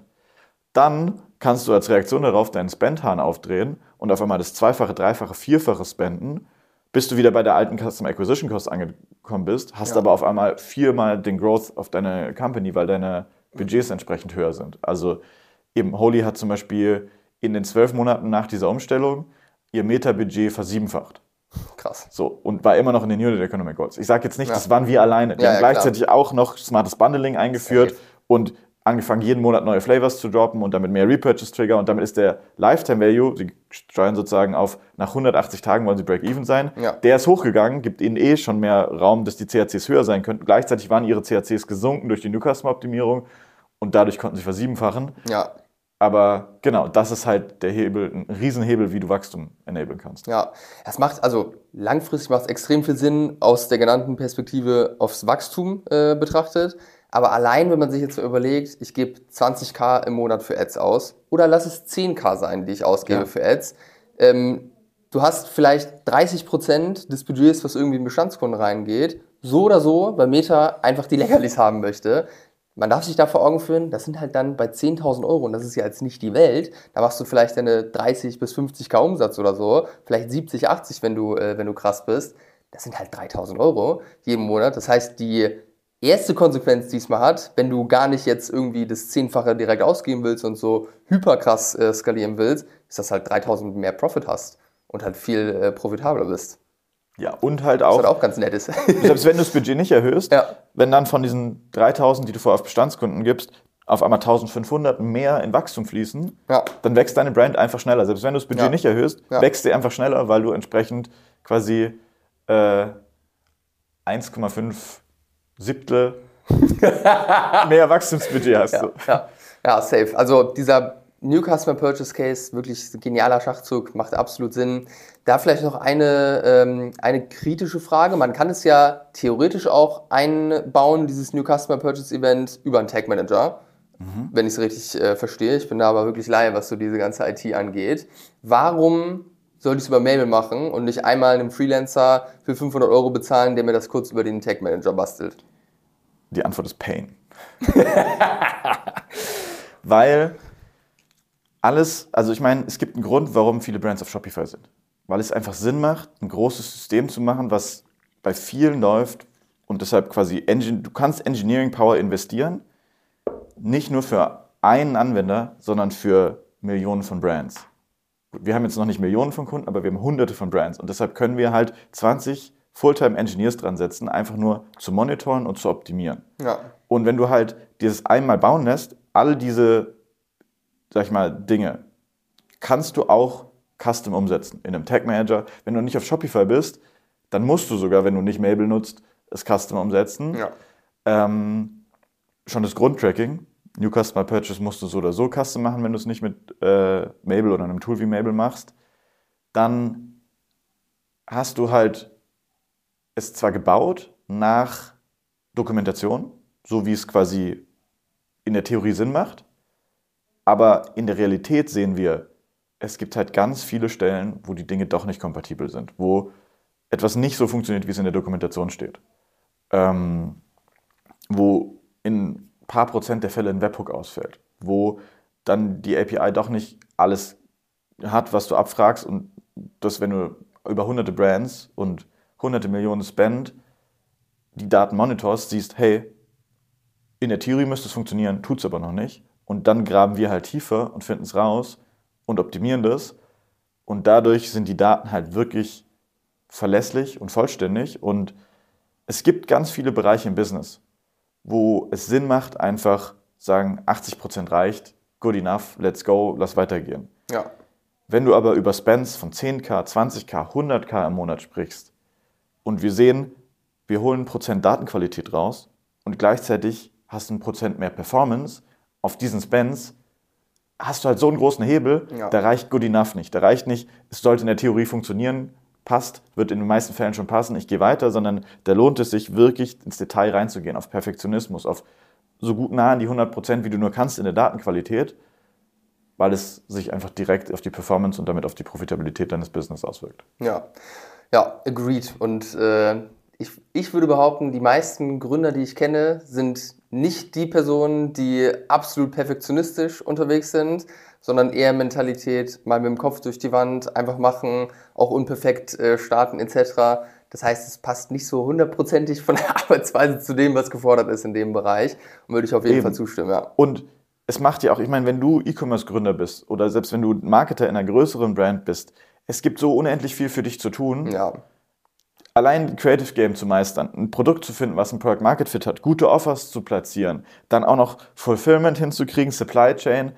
Dann kannst du als Reaktion darauf deinen Spendhahn aufdrehen und auf einmal das Zweifache, Dreifache, Vierfache spenden, bis du wieder bei der alten Customer Acquisition Cost angekommen bist, hast ja. aber auf einmal viermal den Growth auf deine Company, weil deine Budgets entsprechend höher sind. Also eben Holy hat zum Beispiel in den zwölf Monaten nach dieser Umstellung ihr Meta-Budget versiebenfacht. Krass. So, und war immer noch in den Unit Economic Goals. Ich sage jetzt nicht, ja. das waren wir alleine. Die ja, haben ja, gleichzeitig klar. auch noch smartes Bundling eingeführt Safe. und angefangen, jeden Monat neue Flavors zu droppen und damit mehr Repurchase-Trigger und damit ist der Lifetime-Value, sie steuern sozusagen auf, nach hundertachtzig Tagen wollen sie Break-Even sein, ja. der ist hochgegangen, gibt ihnen eh schon mehr Raum, dass die C A Cs höher sein könnten. Gleichzeitig waren ihre C A Cs gesunken durch die New Customer-Optimierung und dadurch konnten sie versiebenfachen. Ja. Aber genau, das ist halt der Hebel, ein Riesenhebel, wie du Wachstum enablen kannst. Ja, es macht, also langfristig macht es extrem viel Sinn, aus der genannten Perspektive aufs Wachstum äh, betrachtet. Aber allein, wenn man sich jetzt so überlegt, ich gebe zwanzigtausend im Monat für Ads aus oder lass es zehntausend sein, die ich ausgebe ja. für Ads. Ähm, du hast vielleicht dreißig Prozent des Budgets, was irgendwie in Bestandskunden reingeht, so oder so, weil Meta einfach die Leckerlis haben möchte. Man darf sich da vor Augen führen, das sind halt dann bei zehntausend Euro, und das ist ja jetzt nicht die Welt, da machst du vielleicht deine dreißig bis fünfzigtausend Umsatz oder so, vielleicht siebzig, achtzig, wenn du, äh, wenn du krass bist. Das sind halt dreitausend Euro jeden Monat. Das heißt, die erste Konsequenz, die es mal hat, wenn du gar nicht jetzt irgendwie das Zehnfache direkt ausgeben willst und so hyperkrass äh, skalieren willst, ist, dass halt dreitausend mehr Profit hast und halt viel äh, profitabler bist. Ja, und halt auch, was halt auch ganz nett ist. Selbst wenn du das Budget nicht erhöhst, ja. wenn dann von diesen dreitausend, die du vorher auf Bestandskunden gibst, auf einmal eintausendfünfhundert mehr in Wachstum fließen, ja. dann wächst deine Brand einfach schneller. Selbst wenn du das Budget ja. nicht erhöhst, ja. wächst sie einfach schneller, weil du entsprechend quasi äh, eins Komma fünf Siebtel mehr Wachstumsbudget hast. Ja, du. ja. ja, safe. Also dieser New Customer Purchase Case, wirklich genialer Schachzug, macht absolut Sinn. Da vielleicht noch eine, ähm, eine kritische Frage. Man kann es ja theoretisch auch einbauen, dieses New Customer Purchase Event, über einen Tag Manager, mhm. wenn ich es richtig äh, verstehe. Ich bin da aber wirklich Laie, was so diese ganze I T angeht. Warum sollte ich es über Mail machen und nicht einmal einem Freelancer für fünfhundert Euro bezahlen, der mir das kurz über den Tag Manager bastelt? Die Antwort ist Pain. Weil alles, also ich meine, es gibt einen Grund, warum viele Brands auf Shopify sind. Weil es einfach Sinn macht, ein großes System zu machen, was bei vielen läuft und deshalb quasi, Engine, du kannst Engineering Power investieren, nicht nur für einen Anwender, sondern für Millionen von Brands. Wir haben jetzt noch nicht Millionen von Kunden, aber wir haben hunderte von Brands und deshalb können wir halt zwanzig Fulltime Engineers dran setzen, einfach nur zu monitoren und zu optimieren. Ja. Und wenn du halt dieses einmal bauen lässt, all diese, sag ich mal, Dinge, kannst du auch custom umsetzen in einem Tag Manager. Wenn du nicht auf Shopify bist, dann musst du sogar, wenn du nicht Mabel nutzt, es custom umsetzen. Ja. Ähm, schon das Grundtracking. New Customer Purchase musst du so oder so custom machen, wenn du es nicht mit äh, Mabel oder einem Tool wie Mabel machst. Dann hast du halt es zwar gebaut nach Dokumentation, so wie es quasi in der Theorie Sinn macht, aber in der Realität sehen wir, es gibt halt ganz viele Stellen, wo die Dinge doch nicht kompatibel sind, wo etwas nicht so funktioniert, wie es in der Dokumentation steht. Ähm, wo in ein paar Prozent der Fälle ein Webhook ausfällt, wo dann die A P I doch nicht alles hat, was du abfragst und das, wenn du über hunderte Brands und hunderte Millionen Spend die Daten monitorst, siehst, hey, in der Theorie müsste es funktionieren, tut es aber noch nicht. Und dann graben wir halt tiefer und finden es raus und optimieren das. Und dadurch sind die Daten halt wirklich verlässlich und vollständig. Und es gibt ganz viele Bereiche im Business, wo es Sinn macht, einfach sagen, achtzig Prozent reicht, good enough, let's go, lass weitergehen. Ja. Wenn du aber über Spends von zehntausend, zwanzigtausend, hunderttausend im Monat sprichst und wir sehen, wir holen ein Prozent Datenqualität raus und gleichzeitig hast du ein Prozent mehr Performance auf diesen Spends, hast du halt so einen großen Hebel, ja. da reicht good enough nicht. Da reicht nicht, es sollte in der Theorie funktionieren, passt, wird in den meisten Fällen schon passen, ich gehe weiter, sondern da lohnt es sich wirklich ins Detail reinzugehen, auf Perfektionismus, auf so gut nah an die hundert Prozent, wie du nur kannst in der Datenqualität. weil es sich einfach direkt auf die Performance und damit auf die Profitabilität deines Business auswirkt. Ja, ja, agreed. Und äh, ich, ich würde behaupten, die meisten Gründer, die ich kenne, sind nicht die Personen, die absolut perfektionistisch unterwegs sind, sondern eher Mentalität, mal mit dem Kopf durch die Wand, einfach machen, auch unperfekt äh, starten et cetera. Das heißt, es passt nicht so hundertprozentig von der Arbeitsweise zu dem, was gefordert ist in dem Bereich. Und würde ich auf jeden Eben. Fall zustimmen, ja. Und es macht ja auch, ich meine, wenn du E-Commerce-Gründer bist oder selbst wenn du Marketer in einer größeren Brand bist, es gibt so unendlich viel für dich zu tun. Ja. Allein Creative Game zu meistern, ein Produkt zu finden, was ein Product Market Fit hat, gute Offers zu platzieren, dann auch noch Fulfillment hinzukriegen, Supply Chain,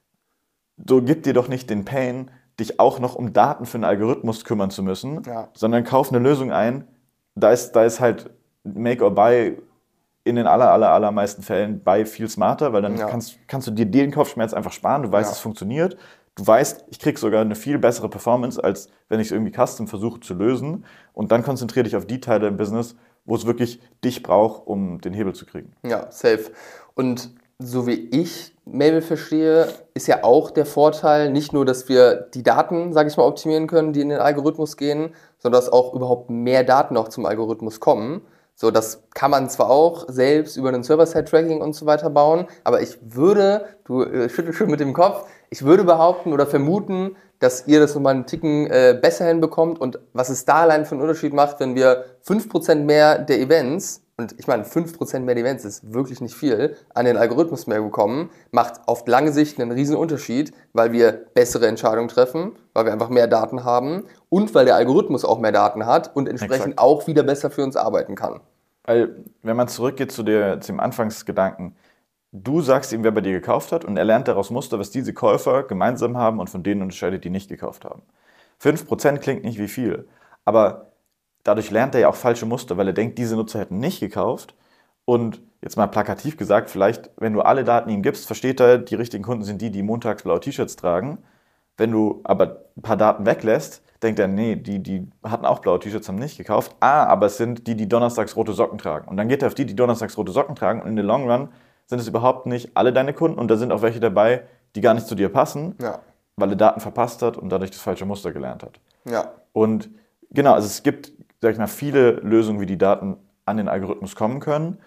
so gib dir doch nicht den Pain, dich auch noch um Daten für einen Algorithmus kümmern zu müssen, Ja. sondern kauf eine Lösung ein, da ist, da ist halt Make or Buy in den aller, aller, allermeisten Fällen Buy viel smarter, weil dann Ja. kannst, kannst du dir den Kopfschmerz einfach sparen, du weißt, Ja. es funktioniert, du weißt, ich krieg sogar eine viel bessere Performance, als wenn ich es irgendwie custom versuche zu lösen, und dann konzentriere dich auf die Teile im Business, wo es wirklich dich braucht, um den Hebel zu kriegen. Ja, safe. Und so wie ich Mabel verstehe, ist ja auch der Vorteil, nicht nur, dass wir die Daten, sage ich mal, optimieren können, die in den Algorithmus gehen, sondern dass auch überhaupt mehr Daten auch zum Algorithmus kommen. So, das kann man zwar auch selbst über ein Server-Side-Tracking und so weiter bauen, aber ich würde, du äh, schüttelst schon mit dem Kopf, ich würde behaupten oder vermuten, dass ihr das nochmal einen Ticken äh, besser hinbekommt, und was es da allein für einen Unterschied macht, wenn wir fünf Prozent mehr der Events, und ich meine, fünf Prozent mehr der Events ist wirklich nicht viel, an den Algorithmus mehr bekommen, macht auf lange Sicht einen riesen Unterschied, weil wir bessere Entscheidungen treffen, weil wir einfach mehr Daten haben und weil der Algorithmus auch mehr Daten hat und entsprechend Exakt. auch wieder besser für uns arbeiten kann. Weil, wenn man zurückgeht zu, der, zu dem Anfangsgedanken, du sagst ihm, wer bei dir gekauft hat, und er lernt daraus Muster, was diese Käufer gemeinsam haben, und von denen unterscheidet, die nicht gekauft haben. fünf Prozent klingt nicht wie viel, aber dadurch lernt er ja auch falsche Muster, weil er denkt, diese Nutzer hätten nicht gekauft. Und jetzt mal plakativ gesagt, vielleicht, wenn du alle Daten ihm gibst, versteht er, die richtigen Kunden sind die, die montags blaue T-Shirts tragen. Wenn du aber ein paar Daten weglässt, denkt er, nee, die, die hatten auch blaue T-Shirts, haben nicht gekauft. Ah, aber es sind die, die donnerstags rote Socken tragen. Und dann geht er auf die, die donnerstags rote Socken tragen, und in den Long Run sind es überhaupt nicht alle deine Kunden, und da sind auch welche dabei, die gar nicht zu dir passen, Ja. weil er Daten verpasst hat und dadurch das falsche Muster gelernt hat. Ja. Und genau, also es gibt, sag ich mal, viele Lösungen, wie die Daten an den Algorithmus kommen können,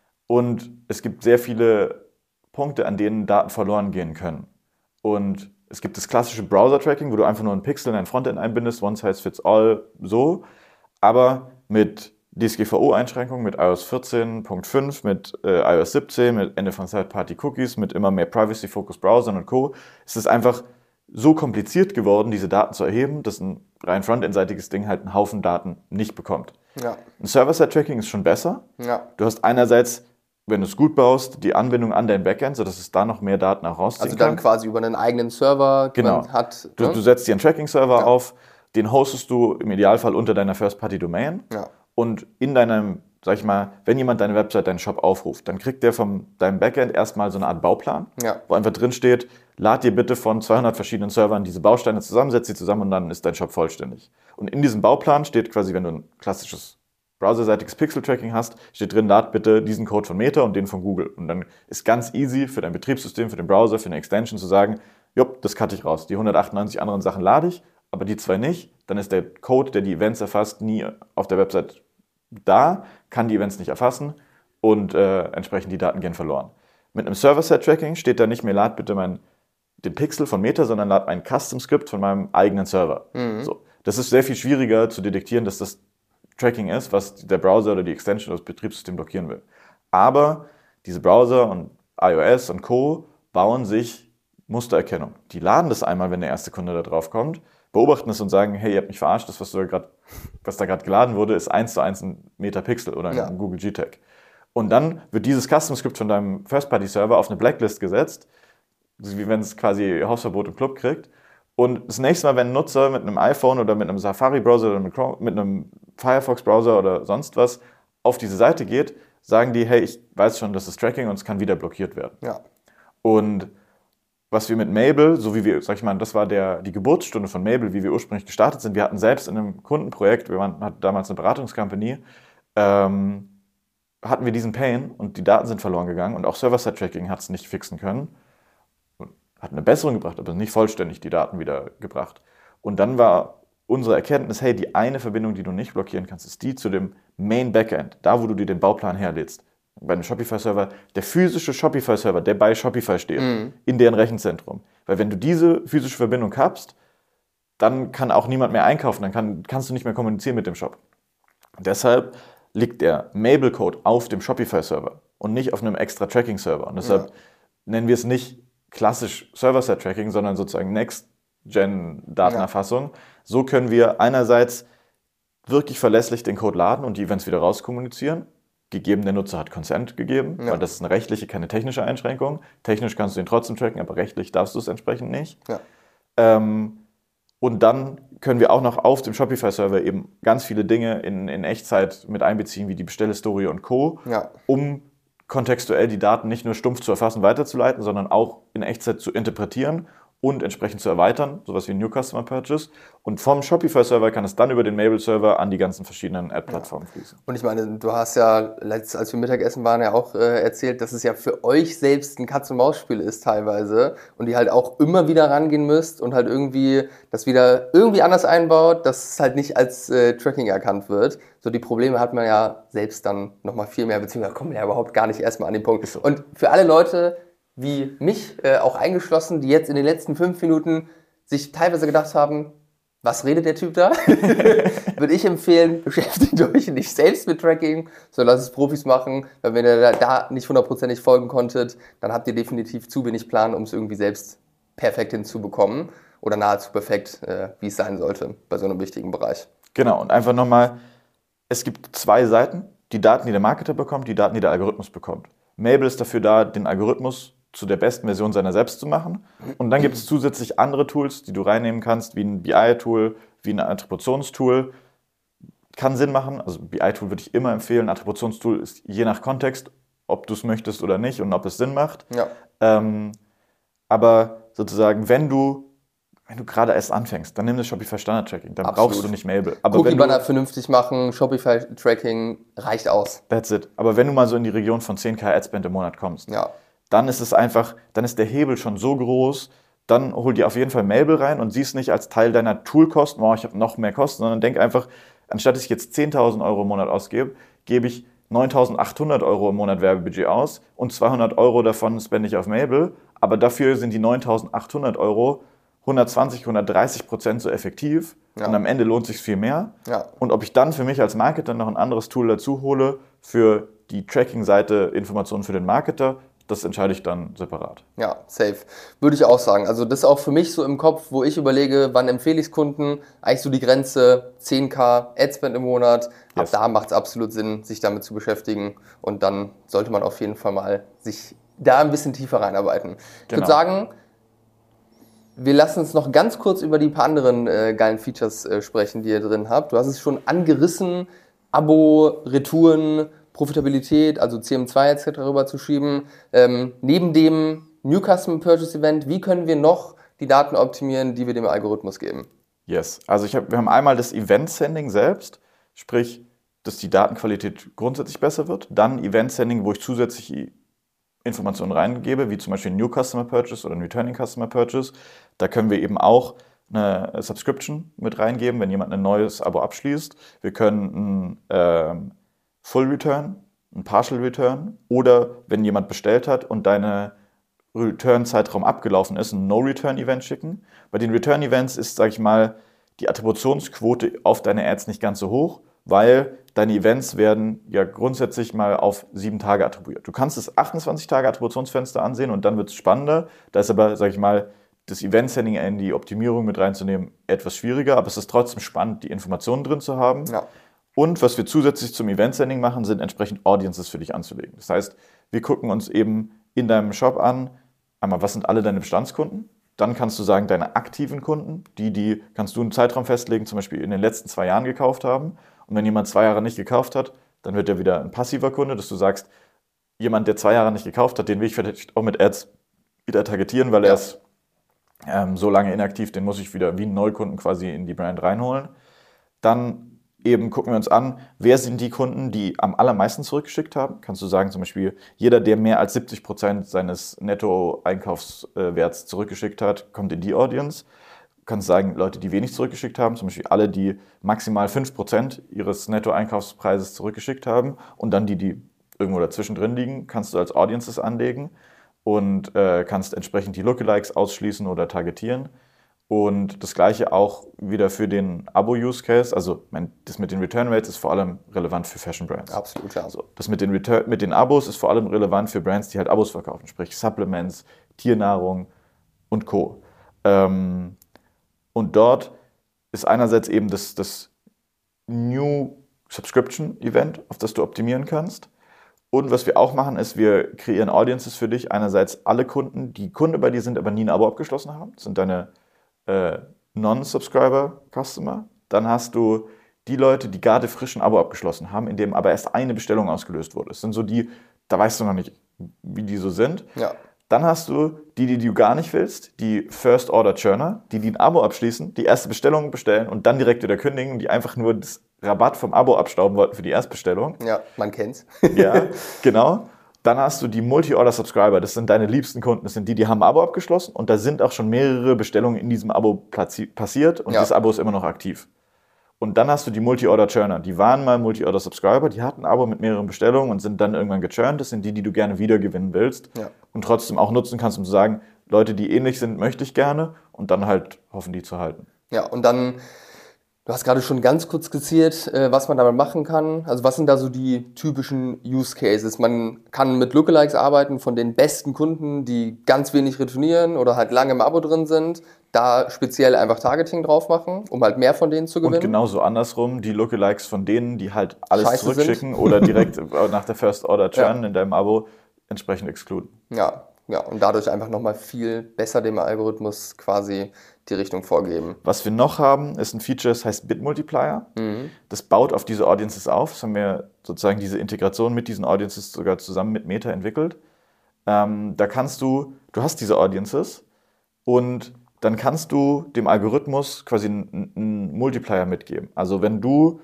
und es gibt sehr viele Punkte, an denen Daten verloren gehen können. Und es gibt das klassische Browser-Tracking, wo du einfach nur einen Pixel in ein Frontend einbindest, one size fits all, so, aber mit D S G V O-Einschränkungen, mit i O S vierzehn Punkt fünf, mit äh, i O S siebzehn, mit Ende von Third-Party-Cookies, mit immer mehr Privacy-Focused Browsern und Co. ist es einfach so kompliziert geworden, diese Daten zu erheben, dass ein rein frontendseitiges Ding halt einen Haufen Daten nicht bekommt. Ja. Ein Server-Side-Tracking ist schon besser. Ja. Du hast einerseits, wenn du es gut baust, die Anbindung an dein Backend, sodass es da noch mehr Daten auch rausziehen Also dann kann. quasi über einen eigenen Server Genau. man hat. Du, Ne? du setzt dir einen Tracking-Server Ja. auf, den hostest du im Idealfall unter deiner First-Party-Domain. Ja. Und in deinem, sag ich mal, wenn jemand deine Website, deinen Shop aufruft, dann kriegt der von deinem Backend erstmal so eine Art Bauplan, Ja. wo einfach drin steht, lad dir bitte von zweihundert verschiedenen Servern diese Bausteine zusammen, setz sie zusammen, und dann ist dein Shop vollständig. Und in diesem Bauplan steht quasi, wenn du ein klassisches browserseitiges Pixel-Tracking hast, steht drin, lad bitte diesen Code von Meta und den von Google. Und dann ist ganz easy für dein Betriebssystem, für den Browser, für eine Extension zu sagen, jupp, das cutte ich raus. Die hundertachtundneunzig anderen Sachen lade ich, aber die zwei nicht. Dann ist der Code, der die Events erfasst, nie auf der Website da, kann die Events nicht erfassen, und äh, entsprechend die Daten gehen verloren. Mit einem Server-Side-Tracking steht da nicht mehr, lad bitte mein, den Pixel von Meta, sondern lad ein Custom-Script von meinem eigenen Server. Mhm. So. Das ist sehr viel schwieriger zu detektieren, dass das Tracking ist, was der Browser oder die Extension oder das Betriebssystem blockieren will. Aber diese Browser und iOS und Co. bauen sich Mustererkennung. Die laden das einmal, wenn der erste Kunde da drauf kommt, beobachten es und sagen, hey, ihr habt mich verarscht, das, was, du da grad, was da gerade geladen wurde, ist eins zu eins ein Metapixel oder ein Ja. Google G-Tag. Und dann wird dieses Custom-Script von deinem First-Party-Server auf eine Blacklist gesetzt, wie wenn es quasi Hausverbot im Club kriegt. Und das nächste Mal, wenn ein Nutzer mit einem iPhone oder mit einem Safari-Browser oder mit Chrome, mit einem Firefox-Browser oder sonst was auf diese Seite geht, sagen die, hey, ich weiß schon, das ist Tracking und es kann wieder blockiert werden. Ja. Und was wir mit Mabel, so wie wir, sag ich mal, das war der, die Geburtsstunde von Mabel, wie wir ursprünglich gestartet sind. Wir hatten selbst in einem Kundenprojekt, wir waren, hatten damals eine Beratungscompany, ähm, hatten wir diesen Pain und die Daten sind verloren gegangen und auch Server-Side-Tracking hat es nicht fixen können. hat eine Besserung gebracht, aber nicht vollständig die Daten wieder gebracht. Und dann war unsere Erkenntnis, hey, die eine Verbindung, die du nicht blockieren kannst, ist die zu dem Main Backend, da wo du dir den Bauplan herlädst. Bei einem Shopify-Server, der physische Shopify-Server, der bei Shopify steht, mhm. in deren Rechenzentrum. Weil wenn du diese physische Verbindung hast, dann kann auch niemand mehr einkaufen, dann kann, kannst du nicht mehr kommunizieren mit dem Shop. Und deshalb liegt der Mabel-Code auf dem Shopify-Server und nicht auf einem extra Tracking-Server. Und deshalb ja. nennen wir es nicht klassisch Server-Side-Tracking, sondern sozusagen Next-Gen-Datenerfassung. Ja. So können wir einerseits wirklich verlässlich den Code laden und die Events wieder rauskommunizieren. Gegeben, der Nutzer hat Consent gegeben, ja. weil das ist eine rechtliche, keine technische Einschränkung. Technisch kannst du ihn trotzdem tracken, aber rechtlich darfst du es entsprechend nicht. Ja. Ähm, und dann können wir auch noch auf dem Shopify-Server eben ganz viele Dinge in, in Echtzeit mit einbeziehen, wie die Bestellhistorie und Co., ja. um kontextuell die Daten nicht nur stumpf zu erfassen, weiterzuleiten, sondern auch in Echtzeit zu interpretieren und entsprechend zu erweitern, sowas wie New Customer Purchase. Und vom Shopify-Server kann es dann über den Mabel-Server an die ganzen verschiedenen Ad-Plattformen ja. fließen. Und ich meine, du hast ja, letzt, als wir Mittagessen waren, ja auch äh, erzählt, dass es ja für euch selbst ein Katz-und-Maus-Spiel ist teilweise und ihr halt auch immer wieder rangehen müsst und halt irgendwie das wieder irgendwie anders einbaut, dass es halt nicht als äh, Tracking erkannt wird. So die Probleme hat man ja selbst dann nochmal viel mehr, beziehungsweise kommen wir ja überhaupt gar nicht erstmal an den Punkt. Und für alle Leute, wie mich äh, auch eingeschlossen, die jetzt in den letzten fünf Minuten sich teilweise gedacht haben, was redet der Typ da? Würde ich empfehlen, beschäftigt euch nicht selbst mit Tracking, sondern lasst es Profis machen, weil wenn ihr da nicht hundertprozentig folgen konntet, dann habt ihr definitiv zu wenig Plan, um es irgendwie selbst perfekt hinzubekommen oder nahezu perfekt, äh, wie es sein sollte bei so einem wichtigen Bereich. Genau, und einfach nochmal, es gibt zwei Seiten, die Daten, die der Marketer bekommt, die Daten, die der Algorithmus bekommt. Mabel ist dafür da, den Algorithmus zu der besten Version seiner selbst zu machen. Und dann gibt es zusätzlich andere Tools, die du reinnehmen kannst, wie ein B I-Tool, wie ein Attributionstool. Kann Sinn machen. Also B I-Tool würde ich immer empfehlen. Attributionstool ist je nach Kontext, ob du es möchtest oder nicht und ob es Sinn macht. Ja. Ähm, aber sozusagen, wenn du wenn du gerade erst anfängst, dann nimm das Shopify Standard Tracking. Dann Absolut. brauchst du nicht Mabel. Aber Cookie-Banner vernünftig machen, Shopify Tracking reicht aus. That's it. Aber wenn du mal so in die Region von zehn K Adspend im Monat kommst, ja. dann ist es einfach, dann ist der Hebel schon so groß, dann hol dir auf jeden Fall Mabel rein und siehst nicht als Teil deiner Toolkosten, oh, ich habe noch mehr Kosten, sondern denk einfach, anstatt dass ich jetzt zehntausend Euro im Monat ausgebe, gebe ich neuntausendachthundert Euro im Monat Werbebudget aus und zweihundert Euro davon spende ich auf Mabel, aber dafür sind die neuntausendachthundert Euro hundertzwanzig, hundertdreißig Prozent so effektiv ja. und am Ende lohnt sich viel mehr. Ja. Und ob ich dann für mich als Marketer noch ein anderes Tool dazu hole für die Tracking-Seite Informationen für den Marketer, das entscheide ich dann separat. Ja, safe. Würde ich auch sagen. Also das ist auch für mich so im Kopf, wo ich überlege, wann empfehle ich es Kunden, eigentlich so die Grenze zehn K Adspend im Monat. Yes. Ab da macht es absolut Sinn, sich damit zu beschäftigen und dann sollte man auf jeden Fall mal sich da ein bisschen tiefer reinarbeiten. Ich genau. würde sagen, wir lassen uns noch ganz kurz über die paar anderen äh, geilen Features äh, sprechen, die ihr drin habt. Du hast es schon angerissen, Abo, Retouren, Profitabilität, also C M zwei et cetera rüber zu schieben. Ähm, neben dem New Customer Purchase Event, wie können wir noch die Daten optimieren, die wir dem Algorithmus geben? Yes, also ich hab, wir haben einmal das Event-Sending selbst, sprich, dass die Datenqualität grundsätzlich besser wird. Dann Event-Sending, wo ich zusätzlich Informationen reingebe, wie zum Beispiel New Customer Purchase oder ein Returning Customer Purchase. Da können wir eben auch eine Subscription mit reingeben, wenn jemand ein neues Abo abschließt. Wir können ein ähm, Full Return, ein Partial Return oder wenn jemand bestellt hat und deine Return-Zeitraum abgelaufen ist, ein No-Return-Event schicken. Bei den Return-Events ist, sage ich mal, die Attributionsquote auf deine Ads nicht ganz so hoch, weil deine Events werden ja grundsätzlich mal auf sieben Tage attribuiert. Du kannst das achtundzwanzig Tage Attributionsfenster ansehen und dann wird es spannender. Da ist aber, sage ich mal, das Event-Sending in die Optimierung mit reinzunehmen etwas schwieriger, aber es ist trotzdem spannend, die Informationen drin zu haben. Ja. Und was wir zusätzlich zum Event-Sending machen, sind entsprechend Audiences für dich anzulegen. Das heißt, wir gucken uns eben in deinem Shop an, einmal, was sind alle deine Bestandskunden? Dann kannst du sagen, deine aktiven Kunden, die, die kannst du einen Zeitraum festlegen, zum Beispiel in den letzten zwei Jahren gekauft haben. Und wenn jemand zwei Jahre nicht gekauft hat, dann wird er wieder ein passiver Kunde, dass du sagst, jemand, der zwei Jahre nicht gekauft hat, den will ich vielleicht auch mit Ads wieder targetieren, weil ja. er ist ähm, so lange inaktiv, den muss ich wieder wie einen Neukunden quasi in die Brand reinholen. Dann eben gucken wir uns an, wer sind die Kunden, die am allermeisten zurückgeschickt haben. Kannst du sagen, zum Beispiel, jeder, der mehr als siebzig Prozent seines Netto-Einkaufswerts zurückgeschickt hat, kommt in die Audience. Du kannst sagen, Leute, die wenig zurückgeschickt haben, zum Beispiel alle, die maximal fünf Prozent ihres Netto-Einkaufspreises zurückgeschickt haben und dann die, die irgendwo dazwischen drin liegen, kannst du als Audiences anlegen und äh, kannst entsprechend die Lookalikes ausschließen oder targetieren. Und das Gleiche auch wieder für den Abo-Use-Case. Also mein, das mit den Return Rates ist vor allem relevant für Fashion-Brands. Absolut, ja. Also das mit den, Return, mit den Abos ist vor allem relevant für Brands, die halt Abos verkaufen, sprich Supplements, Tiernahrung und Co. Ähm, und dort ist einerseits eben das, das New Subscription Event, auf das du optimieren kannst. Und was wir auch machen, ist, wir kreieren Audiences für dich. Einerseits alle Kunden, die Kunde bei dir sind, aber nie ein Abo abgeschlossen haben. Das sind deine Äh, Non-Subscriber-Customer. Dann hast du die Leute, die gerade frisch ein Abo abgeschlossen haben, in dem aber erst eine Bestellung ausgelöst wurde. Das sind so die, da weißt du noch nicht, wie die so sind. Ja. Dann hast du die, die du gar nicht willst, die First-Order-Churner, die, die ein Abo abschließen, die erste Bestellung bestellen und dann direkt wieder kündigen, die einfach nur das Rabatt vom Abo abstauben wollten für die Erstbestellung. Ja, man kennt's. Ja, genau. Dann hast du die Multi-Order-Subscriber, das sind deine liebsten Kunden, das sind die, die haben ein Abo abgeschlossen und da sind auch schon mehrere Bestellungen in diesem Abo platzi- passiert und ja. das Abo ist immer noch aktiv. Und dann hast du die Multi-Order-Churner, die waren mal Multi-Order-Subscriber, die hatten ein Abo mit mehreren Bestellungen und sind dann irgendwann gechurnt, das sind die, die du gerne wiedergewinnen willst ja. und trotzdem auch nutzen kannst, um zu sagen, Leute, die ähnlich sind, möchte ich gerne und dann halt hoffen, die zu halten. Ja, und dann... Du hast gerade schon ganz kurz skizziert, was man damit machen kann. Also was sind da so die typischen Use Cases? Man kann mit Lookalikes arbeiten von den besten Kunden, die ganz wenig retournieren oder halt lange im Abo drin sind. Da speziell einfach Targeting drauf machen, um halt mehr von denen zu gewinnen. Und genauso andersrum, die Lookalikes von denen, die halt alles Scheiße zurückschicken sind. Oder direkt nach der First Order Churn Ja. in deinem Abo entsprechend exkluden. Ja, ja, und dadurch einfach nochmal viel besser dem Algorithmus quasi die Richtung vorgeben. Was wir noch haben, ist ein Feature, das heißt Bitmultiplier. Mhm. Das baut auf diese Audiences auf. Das haben wir sozusagen diese Integration mit diesen Audiences sogar zusammen mit Meta entwickelt. Ähm, da kannst du, du hast diese Audiences und dann kannst du dem Algorithmus quasi einen, einen Multiplier mitgeben. Also wenn du,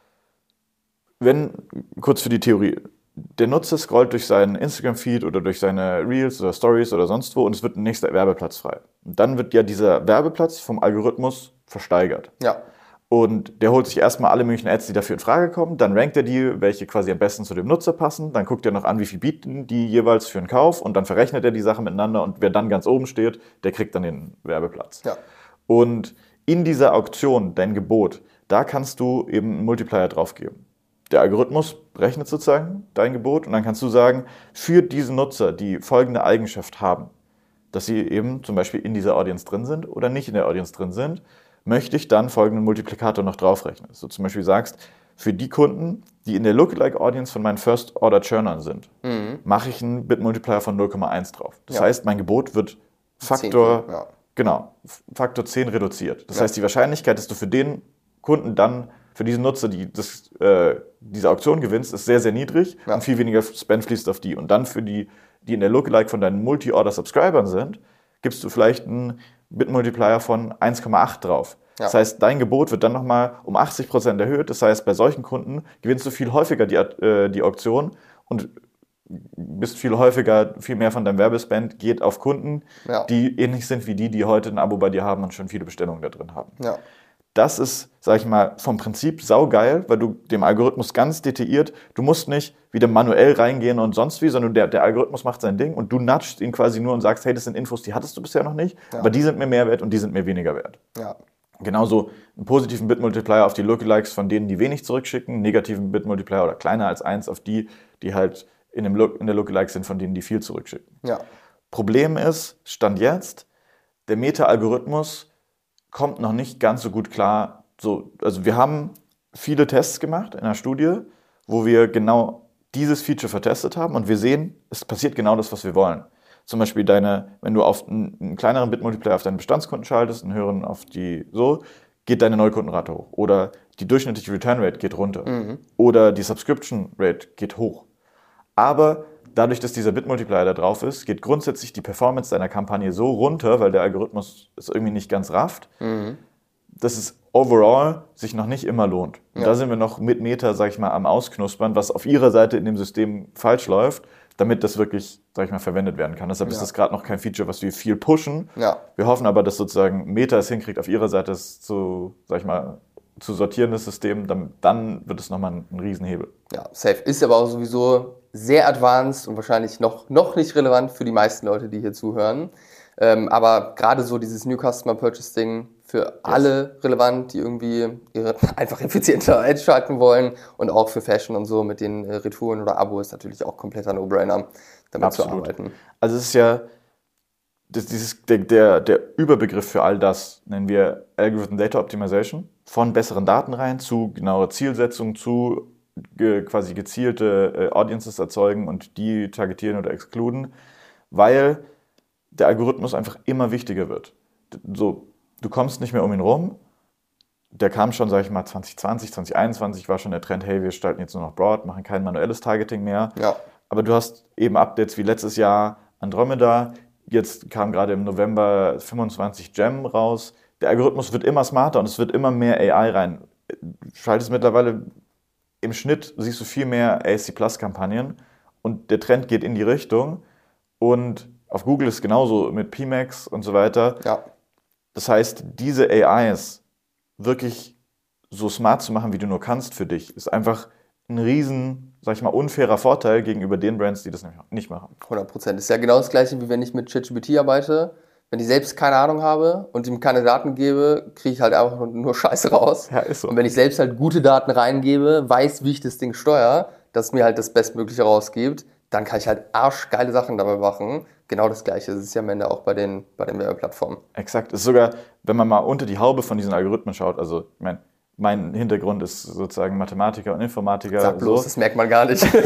wenn, kurz für die Theorie, der Nutzer scrollt durch seinen Instagram-Feed oder durch seine Reels oder Stories oder sonst wo und es wird ein nächster Werbeplatz frei. Und dann wird ja dieser Werbeplatz vom Algorithmus versteigert. Ja. Und der holt sich erstmal alle möglichen Ads, die dafür in Frage kommen. Dann rankt er die, welche quasi am besten zu dem Nutzer passen. Dann guckt er noch an, wie viel bieten die jeweils für einen Kauf. Und dann verrechnet er die Sachen miteinander. Und wer dann ganz oben steht, der kriegt dann den Werbeplatz. Ja. Und in dieser Auktion, dein Gebot, da kannst du eben einen Multiplier draufgeben. Der Algorithmus berechnet sozusagen dein Gebot. Und dann kannst du sagen, für diese Nutzer, die folgende Eigenschaft haben, dass sie eben zum Beispiel in dieser Audience drin sind oder nicht in der Audience drin sind, möchte ich dann folgenden Multiplikator noch draufrechnen. Dass du zum Beispiel sagst, für die Kunden, die in der Lookalike-Audience von meinen First-Order-Churnern sind, mhm. mache ich einen Bit-Multiplier von null Komma eins drauf. Das ja. heißt, mein Gebot wird Faktor, zehn, ja. genau, Faktor zehn reduziert. Das ja. heißt, die Wahrscheinlichkeit, dass du für den Kunden dann, für diesen Nutzer, die das, äh, diese Auktion gewinnst, ist sehr, sehr niedrig ja. und viel weniger Spend fließt auf die. Und dann für die, die in der Lookalike von deinen Multi-Order-Subscribern sind, gibst du vielleicht einen Bit-Multiplier von eins Komma acht drauf. Ja. Das heißt, dein Gebot wird dann nochmal um achtzig Prozent erhöht. Das heißt, bei solchen Kunden gewinnst du viel häufiger die, äh, die Auktion und bist viel häufiger, viel mehr von deinem Werbespend geht auf Kunden, ja. die ähnlich sind wie die, die heute ein Abo bei dir haben und schon viele Bestellungen da drin haben. Ja. Das ist, sag ich mal, vom Prinzip saugeil, weil du dem Algorithmus ganz detailliert, du musst nicht wieder manuell reingehen und sonst wie, sondern der, der Algorithmus macht sein Ding und du nudgst ihn quasi nur und sagst, hey, das sind Infos, die hattest du bisher noch nicht, ja. aber die sind mir mehr wert und die sind mir weniger wert. Ja. Genauso einen positiven Bit-Multiplier auf die Lookalikes von denen, die wenig zurückschicken, einen negativen Bit-Multiplier oder kleiner als eins auf die, die halt in, dem Look, in der Lookalike sind, von denen, die viel zurückschicken. Ja. Problem ist, Stand jetzt, der Meta-Algorithmus kommt noch nicht ganz so gut klar. So, also wir haben viele Tests gemacht in einer Studie, wo wir genau dieses Feature vertestet haben und wir sehen, es passiert genau das, was wir wollen. Zum Beispiel deine, wenn du auf einen, einen kleineren Bit-Multiplier auf deinen Bestandskunden schaltest, einen höheren auf die so, geht deine Neukundenrate hoch. Oder die durchschnittliche Return Rate geht runter. Mhm. Oder die Subscription Rate geht hoch. Aber dadurch, dass dieser Bit-Multiplier da drauf ist, geht grundsätzlich die Performance deiner Kampagne so runter, weil der Algorithmus es irgendwie nicht ganz rafft, mhm. dass es overall sich noch nicht immer lohnt. Und Ja. da sind wir noch mit Meta, sag ich mal, am Ausknuspern, was auf ihrer Seite in dem System falsch läuft, damit das wirklich, sag ich mal, verwendet werden kann. Deshalb Ja. ist das gerade noch kein Feature, was wir viel pushen. Ja. Wir hoffen aber, dass sozusagen Meta es hinkriegt, auf ihrer Seite es zu, sag ich mal, zu sortierendes System, dann, dann wird es nochmal ein, ein Riesenhebel. Ja, safe. Ist aber auch sowieso sehr advanced und wahrscheinlich noch, noch nicht relevant für die meisten Leute, die hier zuhören. Ähm, aber gerade so dieses New Customer Purchase Ding für alle relevant, die irgendwie ihre einfach effizienter einschalten wollen und auch für Fashion und so mit den äh, Retouren oder Abo ist natürlich auch kompletter No-Brainer, damit Absolut. zu arbeiten. Also es ist ja, das, dieses, der, der, der Überbegriff für all das nennen wir Algorithm Data Optimization. Von besseren Datenreihen zu genauer Zielsetzung, zu ge, quasi gezielte äh, Audiences erzeugen und die targetieren oder exkluden, weil der Algorithmus einfach immer wichtiger wird. So, du kommst nicht mehr um ihn rum. Der kam schon, sag ich mal, zwanzig zwanzig, zwanzig einundzwanzig war schon der Trend, hey, wir gestalten jetzt nur noch Broad, machen kein manuelles Targeting mehr. Ja. Aber du hast eben Updates wie letztes Jahr Andromeda, jetzt kam gerade im November fünfundzwanzig Gem raus. Der Algorithmus wird immer smarter und es wird immer mehr A I rein. Du schaltest mittlerweile im Schnitt, siehst du viel mehr A C Plus Kampagnen und der Trend geht in die Richtung und auf Google ist es genauso mit P MAX und so weiter. Ja. Das heißt, diese A Is wirklich so smart zu machen, wie du nur kannst für dich, ist einfach ein riesen, sag ich mal, unfairer Vorteil gegenüber den Brands, die das nicht machen. hundert Prozent. Ist ja genau das Gleiche, wie wenn ich mit ChatGPT arbeite. Wenn ich selbst keine Ahnung habe und ihm keine Daten gebe, kriege ich halt einfach nur Scheiße raus. Ja, ist so. Und wenn ich selbst halt gute Daten reingebe, weiß, wie ich das Ding steuere, dass es mir halt das Bestmögliche rausgibt, dann kann ich halt arschgeile Sachen dabei machen. Genau das Gleiche. Das ist ja am Ende auch bei den, bei den Werbeplattformen. Exakt. Es ist sogar, wenn man mal unter die Haube von diesen Algorithmen schaut, also ich meine, mein Hintergrund ist sozusagen Mathematiker und Informatiker. Sag bloß, so. das merkt man gar nicht.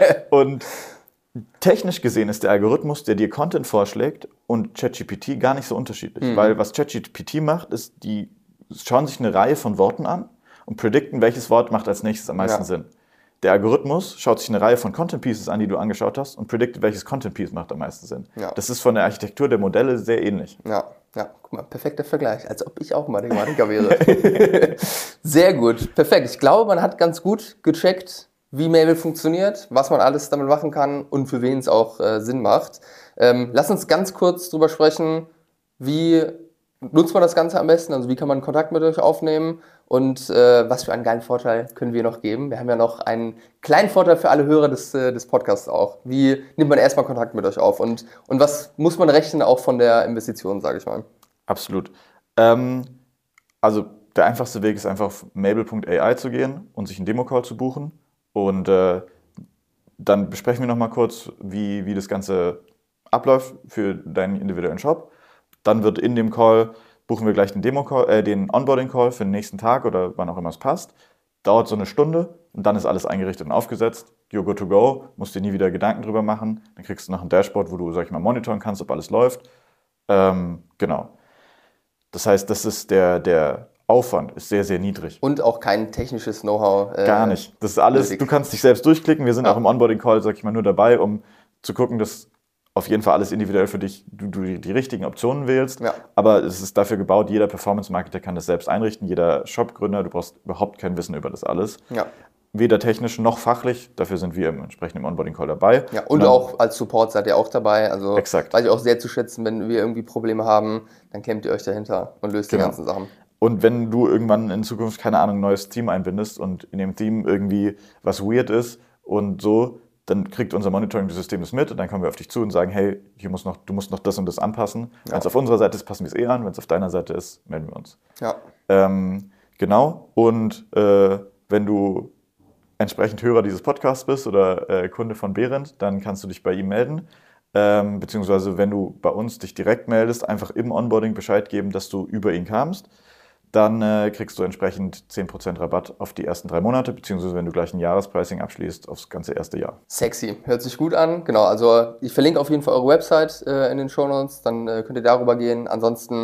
Und technisch gesehen ist der Algorithmus, der dir Content vorschlägt, und ChatGPT gar nicht so unterschiedlich. Mhm. Weil was ChatGPT macht, ist, die schauen sich eine Reihe von Worten an und predikten, welches Wort macht als nächstes am meisten ja. Sinn. Der Algorithmus schaut sich eine Reihe von Content Pieces an, die du angeschaut hast, und prediktet, welches Content Piece macht am meisten Sinn. Ja. Das ist von der Architektur der Modelle sehr ähnlich. Ja, ja, guck mal, perfekter Vergleich, als ob ich auch Mathematiker wäre. Sehr gut, perfekt. Ich glaube, man hat ganz gut gecheckt, wie Mabel funktioniert, was man alles damit machen kann und für wen es auch äh, Sinn macht. Ähm, lass uns ganz kurz drüber sprechen, wie nutzt man das Ganze am besten, also wie kann man Kontakt mit euch aufnehmen und äh, was für einen geilen Vorteil können wir noch geben. Wir haben ja noch einen kleinen Vorteil für alle Hörer des, äh, des Podcasts auch. Wie nimmt man erstmal Kontakt mit euch auf und, und was muss man rechnen auch von der Investition, sage ich mal? Absolut. Ähm, also der einfachste Weg ist einfach auf mabel punkt A I zu gehen und sich einen Demo-Call zu buchen. Und äh, dann besprechen wir nochmal kurz, wie, wie das Ganze abläuft für deinen individuellen Shop. Dann wird in dem Call, buchen wir gleich den Demo-Call, äh, den Onboarding-Call für den nächsten Tag oder wann auch immer es passt. Dauert so eine Stunde und dann ist alles eingerichtet und aufgesetzt. You're good to go, musst dir nie wieder Gedanken drüber machen. Dann kriegst du noch ein Dashboard, wo du, sag ich mal, monitoren kannst, ob alles läuft. Ähm, genau. Das heißt, das ist der, der Aufwand ist sehr, sehr niedrig. Und auch kein technisches Know-how. Äh, Gar nicht. Das ist alles, nötig. Du kannst dich selbst durchklicken. Wir sind ja. auch im Onboarding-Call, sag ich mal, nur dabei, um zu gucken, dass auf jeden Fall alles individuell für dich, du, du die, die richtigen Optionen wählst. Ja. Aber es ist dafür gebaut, jeder Performance-Marketer kann das selbst einrichten, jeder Shop-Gründer, du brauchst überhaupt kein Wissen über das alles. Ja. Weder technisch noch fachlich, dafür sind wir im entsprechenden Onboarding-Call dabei. Ja, und, und dann, auch als Support seid ihr auch dabei. Also exakt. Weiß ich auch sehr zu schätzen, wenn wir irgendwie Probleme haben, dann klemmt ihr euch dahinter und löst genau. die ganzen Sachen. Und wenn du irgendwann in Zukunft, keine Ahnung, ein neues Team einbindest und in dem Team irgendwie was weird ist und so, dann kriegt unser Monitoring-System das mit und dann kommen wir auf dich zu und sagen, hey, hier muss noch, du musst noch das und das anpassen. Ja. Wenn es auf unserer Seite ist, passen wir es eh an. Wenn es auf deiner Seite ist, melden wir uns. Ja. Ähm, genau. Und äh, wenn du entsprechend Hörer dieses Podcasts bist oder äh, Kunde von Behrendt, dann kannst du dich bei ihm melden. Ähm, beziehungsweise wenn du bei uns dich direkt meldest, einfach im Onboarding Bescheid geben, dass du über ihn kamst. Dann äh, kriegst du entsprechend zehn Prozent Rabatt auf die ersten drei Monate, beziehungsweise wenn du gleich ein Jahrespricing abschließt, aufs ganze erste Jahr. Sexy, hört sich gut an. Genau, also ich verlinke auf jeden Fall eure Website äh, in den Shownotes, dann äh, könnt ihr darüber gehen. Ansonsten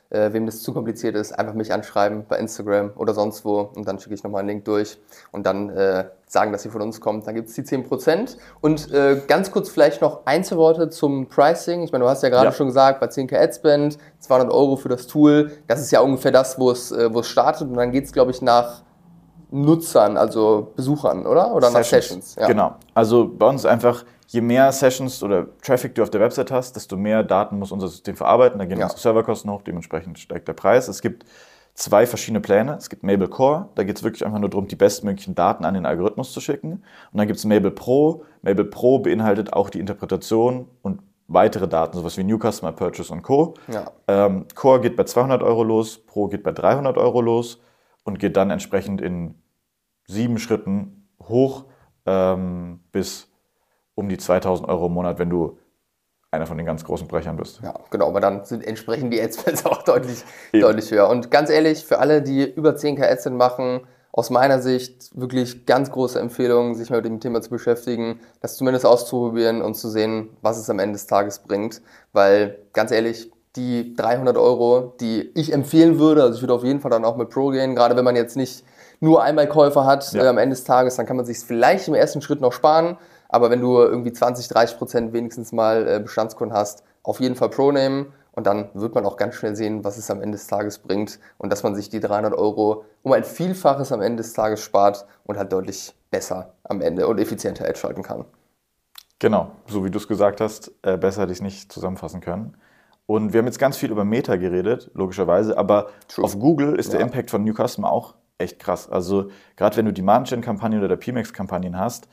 Äh, wem das zu kompliziert ist, einfach mich anschreiben bei Instagram oder sonst wo und dann schicke ich nochmal einen Link durch und dann äh, sagen, dass ihr von uns kommt. Dann gibt es die zehn Prozent. Und äh, ganz kurz vielleicht noch ein, zwei Worte zum Pricing. Ich meine, du hast ja gerade ja. schon gesagt, bei zehn K Adspend, zweihundert Euro für das Tool. Das ist ja ungefähr das, wo es, äh, wo es startet. Und dann geht es, glaube ich, nach Nutzern, also Besuchern, oder? Oder nach Sessions. Sessions. Ja. Genau. Also bei uns einfach, je mehr Sessions oder Traffic du auf der Website hast, desto mehr Daten muss unser System verarbeiten. Da gehen ja. unsere Serverkosten hoch, dementsprechend steigt der Preis. Es gibt zwei verschiedene Pläne. Es gibt Mabel Core, da geht es wirklich einfach nur darum, die bestmöglichen Daten an den Algorithmus zu schicken. Und dann gibt es Mabel Pro. Mabel Pro beinhaltet auch die Interpretation und weitere Daten, sowas wie New Customer Purchase und Co. Ja. Ähm, Core geht bei zweihundert Euro los, Pro geht bei dreihundert Euro los und geht dann entsprechend in sieben Schritten hoch ähm, bis um die zweitausend Euro im Monat, wenn du einer von den ganz großen Brechern bist. Ja, genau, aber dann sind entsprechend die Adspends auch deutlich, deutlich höher. Und ganz ehrlich, für alle, die über zehn K Adspend machen, aus meiner Sicht wirklich ganz große Empfehlung, sich mal mit dem Thema zu beschäftigen, das zumindest auszuprobieren und zu sehen, was es am Ende des Tages bringt. Weil, ganz ehrlich, die dreihundert Euro, die ich empfehlen würde, also ich würde auf jeden Fall dann auch mit Pro gehen, gerade wenn man jetzt nicht nur einmal Käufer hat ja. äh, am Ende des Tages, dann kann man sich vielleicht im ersten Schritt noch sparen. Aber wenn du irgendwie zwanzig, dreißig Prozent wenigstens mal äh, Bestandskunden hast, auf jeden Fall Pro nehmen und dann wird man auch ganz schnell sehen, was es am Ende des Tages bringt und dass man sich die dreihundert Euro um ein Vielfaches am Ende des Tages spart und halt deutlich besser am Ende und effizienter Ad schalten kann. Genau, so wie du es gesagt hast, äh, besser hätte ich es nicht zusammenfassen können. Und wir haben jetzt ganz viel über Meta geredet, logischerweise, aber True. Auf Google ist ja. der Impact von New Customer auch echt krass. Also gerade wenn du Demand-Gen-Kampagnen oder P M A X-Kampagnen hast,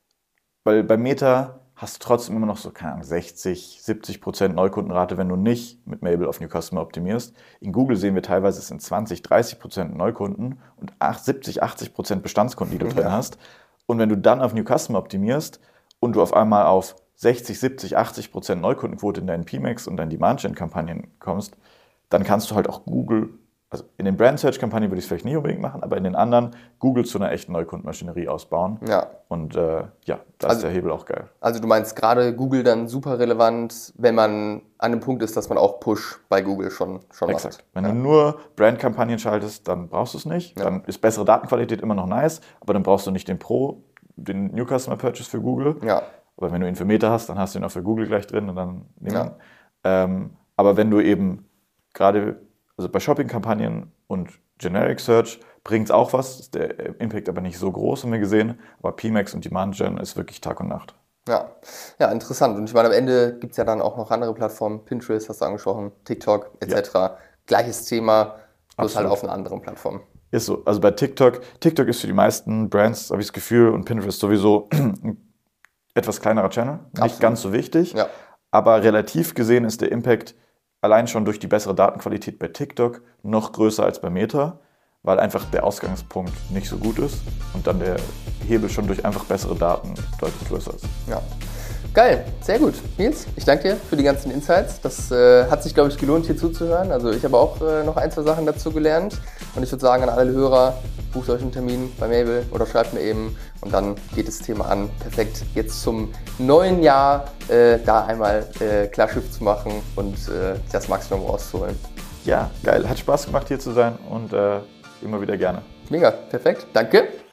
weil bei Meta hast du trotzdem immer noch so, keine Ahnung, sechzig, siebzig Prozent Neukundenrate, wenn du nicht mit Mabel auf New Customer optimierst. In Google sehen wir teilweise, es sind zwanzig, dreißig Prozent Neukunden und siebzig, achtzig Prozent Bestandskunden, die du drin ja. hast. Und wenn du dann auf New Customer optimierst und du auf einmal auf sechzig, siebzig, achtzig Prozent Neukundenquote in deinen P M A X und deinen Demand-Gen-Kampagnen kommst, dann kannst du halt auch Google, also in den Brand-Search-Kampagnen würde ich es vielleicht nicht unbedingt machen, aber in den anderen Google zu einer echten Neukundenmaschinerie ausbauen. Ja. Und äh, ja, da also, ist der Hebel auch geil. Also du meinst gerade Google dann super relevant, wenn man an dem Punkt ist, dass man auch Push bei Google schon, schon Exakt. macht. Wenn ja. du nur Brand-Kampagnen schaltest, dann brauchst du es nicht. Ja. Dann ist bessere Datenqualität immer noch nice, aber dann brauchst du nicht den Pro, den New Customer Purchase für Google. Ja. Aber wenn du ihn für Meta hast, dann hast du ihn auch für Google gleich drin und dann nehmen ja. ihn. Ähm, aber wenn du eben gerade, also bei Shopping-Kampagnen und Generic Search bringt es auch was, ist der Impact aber nicht so groß, haben wir gesehen, aber P M A X und Demand Gen ist wirklich Tag und Nacht. Ja, ja, interessant. Und ich meine, am Ende gibt es ja dann auch noch andere Plattformen, Pinterest hast du angesprochen, TikTok et cetera. Ja. Gleiches Thema, bloß halt auf einer anderen Plattform. Ist so. Also bei TikTok, TikTok ist für die meisten Brands, habe ich das Gefühl, und Pinterest sowieso ein etwas kleinerer Channel, nicht Absolut. Ganz so wichtig, ja. aber relativ gesehen ist der Impact allein schon durch die bessere Datenqualität bei TikTok noch größer als bei Meta, weil einfach der Ausgangspunkt nicht so gut ist und dann der Hebel schon durch einfach bessere Daten deutlich größer ist. Ja. Geil, sehr gut. Nils, ich danke dir für die ganzen Insights. Das äh, hat sich, glaube ich, gelohnt, hier zuzuhören. Also ich habe auch äh, noch ein, zwei Sachen dazu gelernt. Und ich würde sagen an alle Hörer, bucht euch einen Termin bei Mabel oder schreibt mir eben. Und dann geht das Thema an. Perfekt, jetzt zum neuen Jahr äh, da einmal äh, Klarschiff zu machen und äh, das Maximum rauszuholen. Ja, geil. Hat Spaß gemacht, hier zu sein und äh, immer wieder gerne. Mega, perfekt. Danke.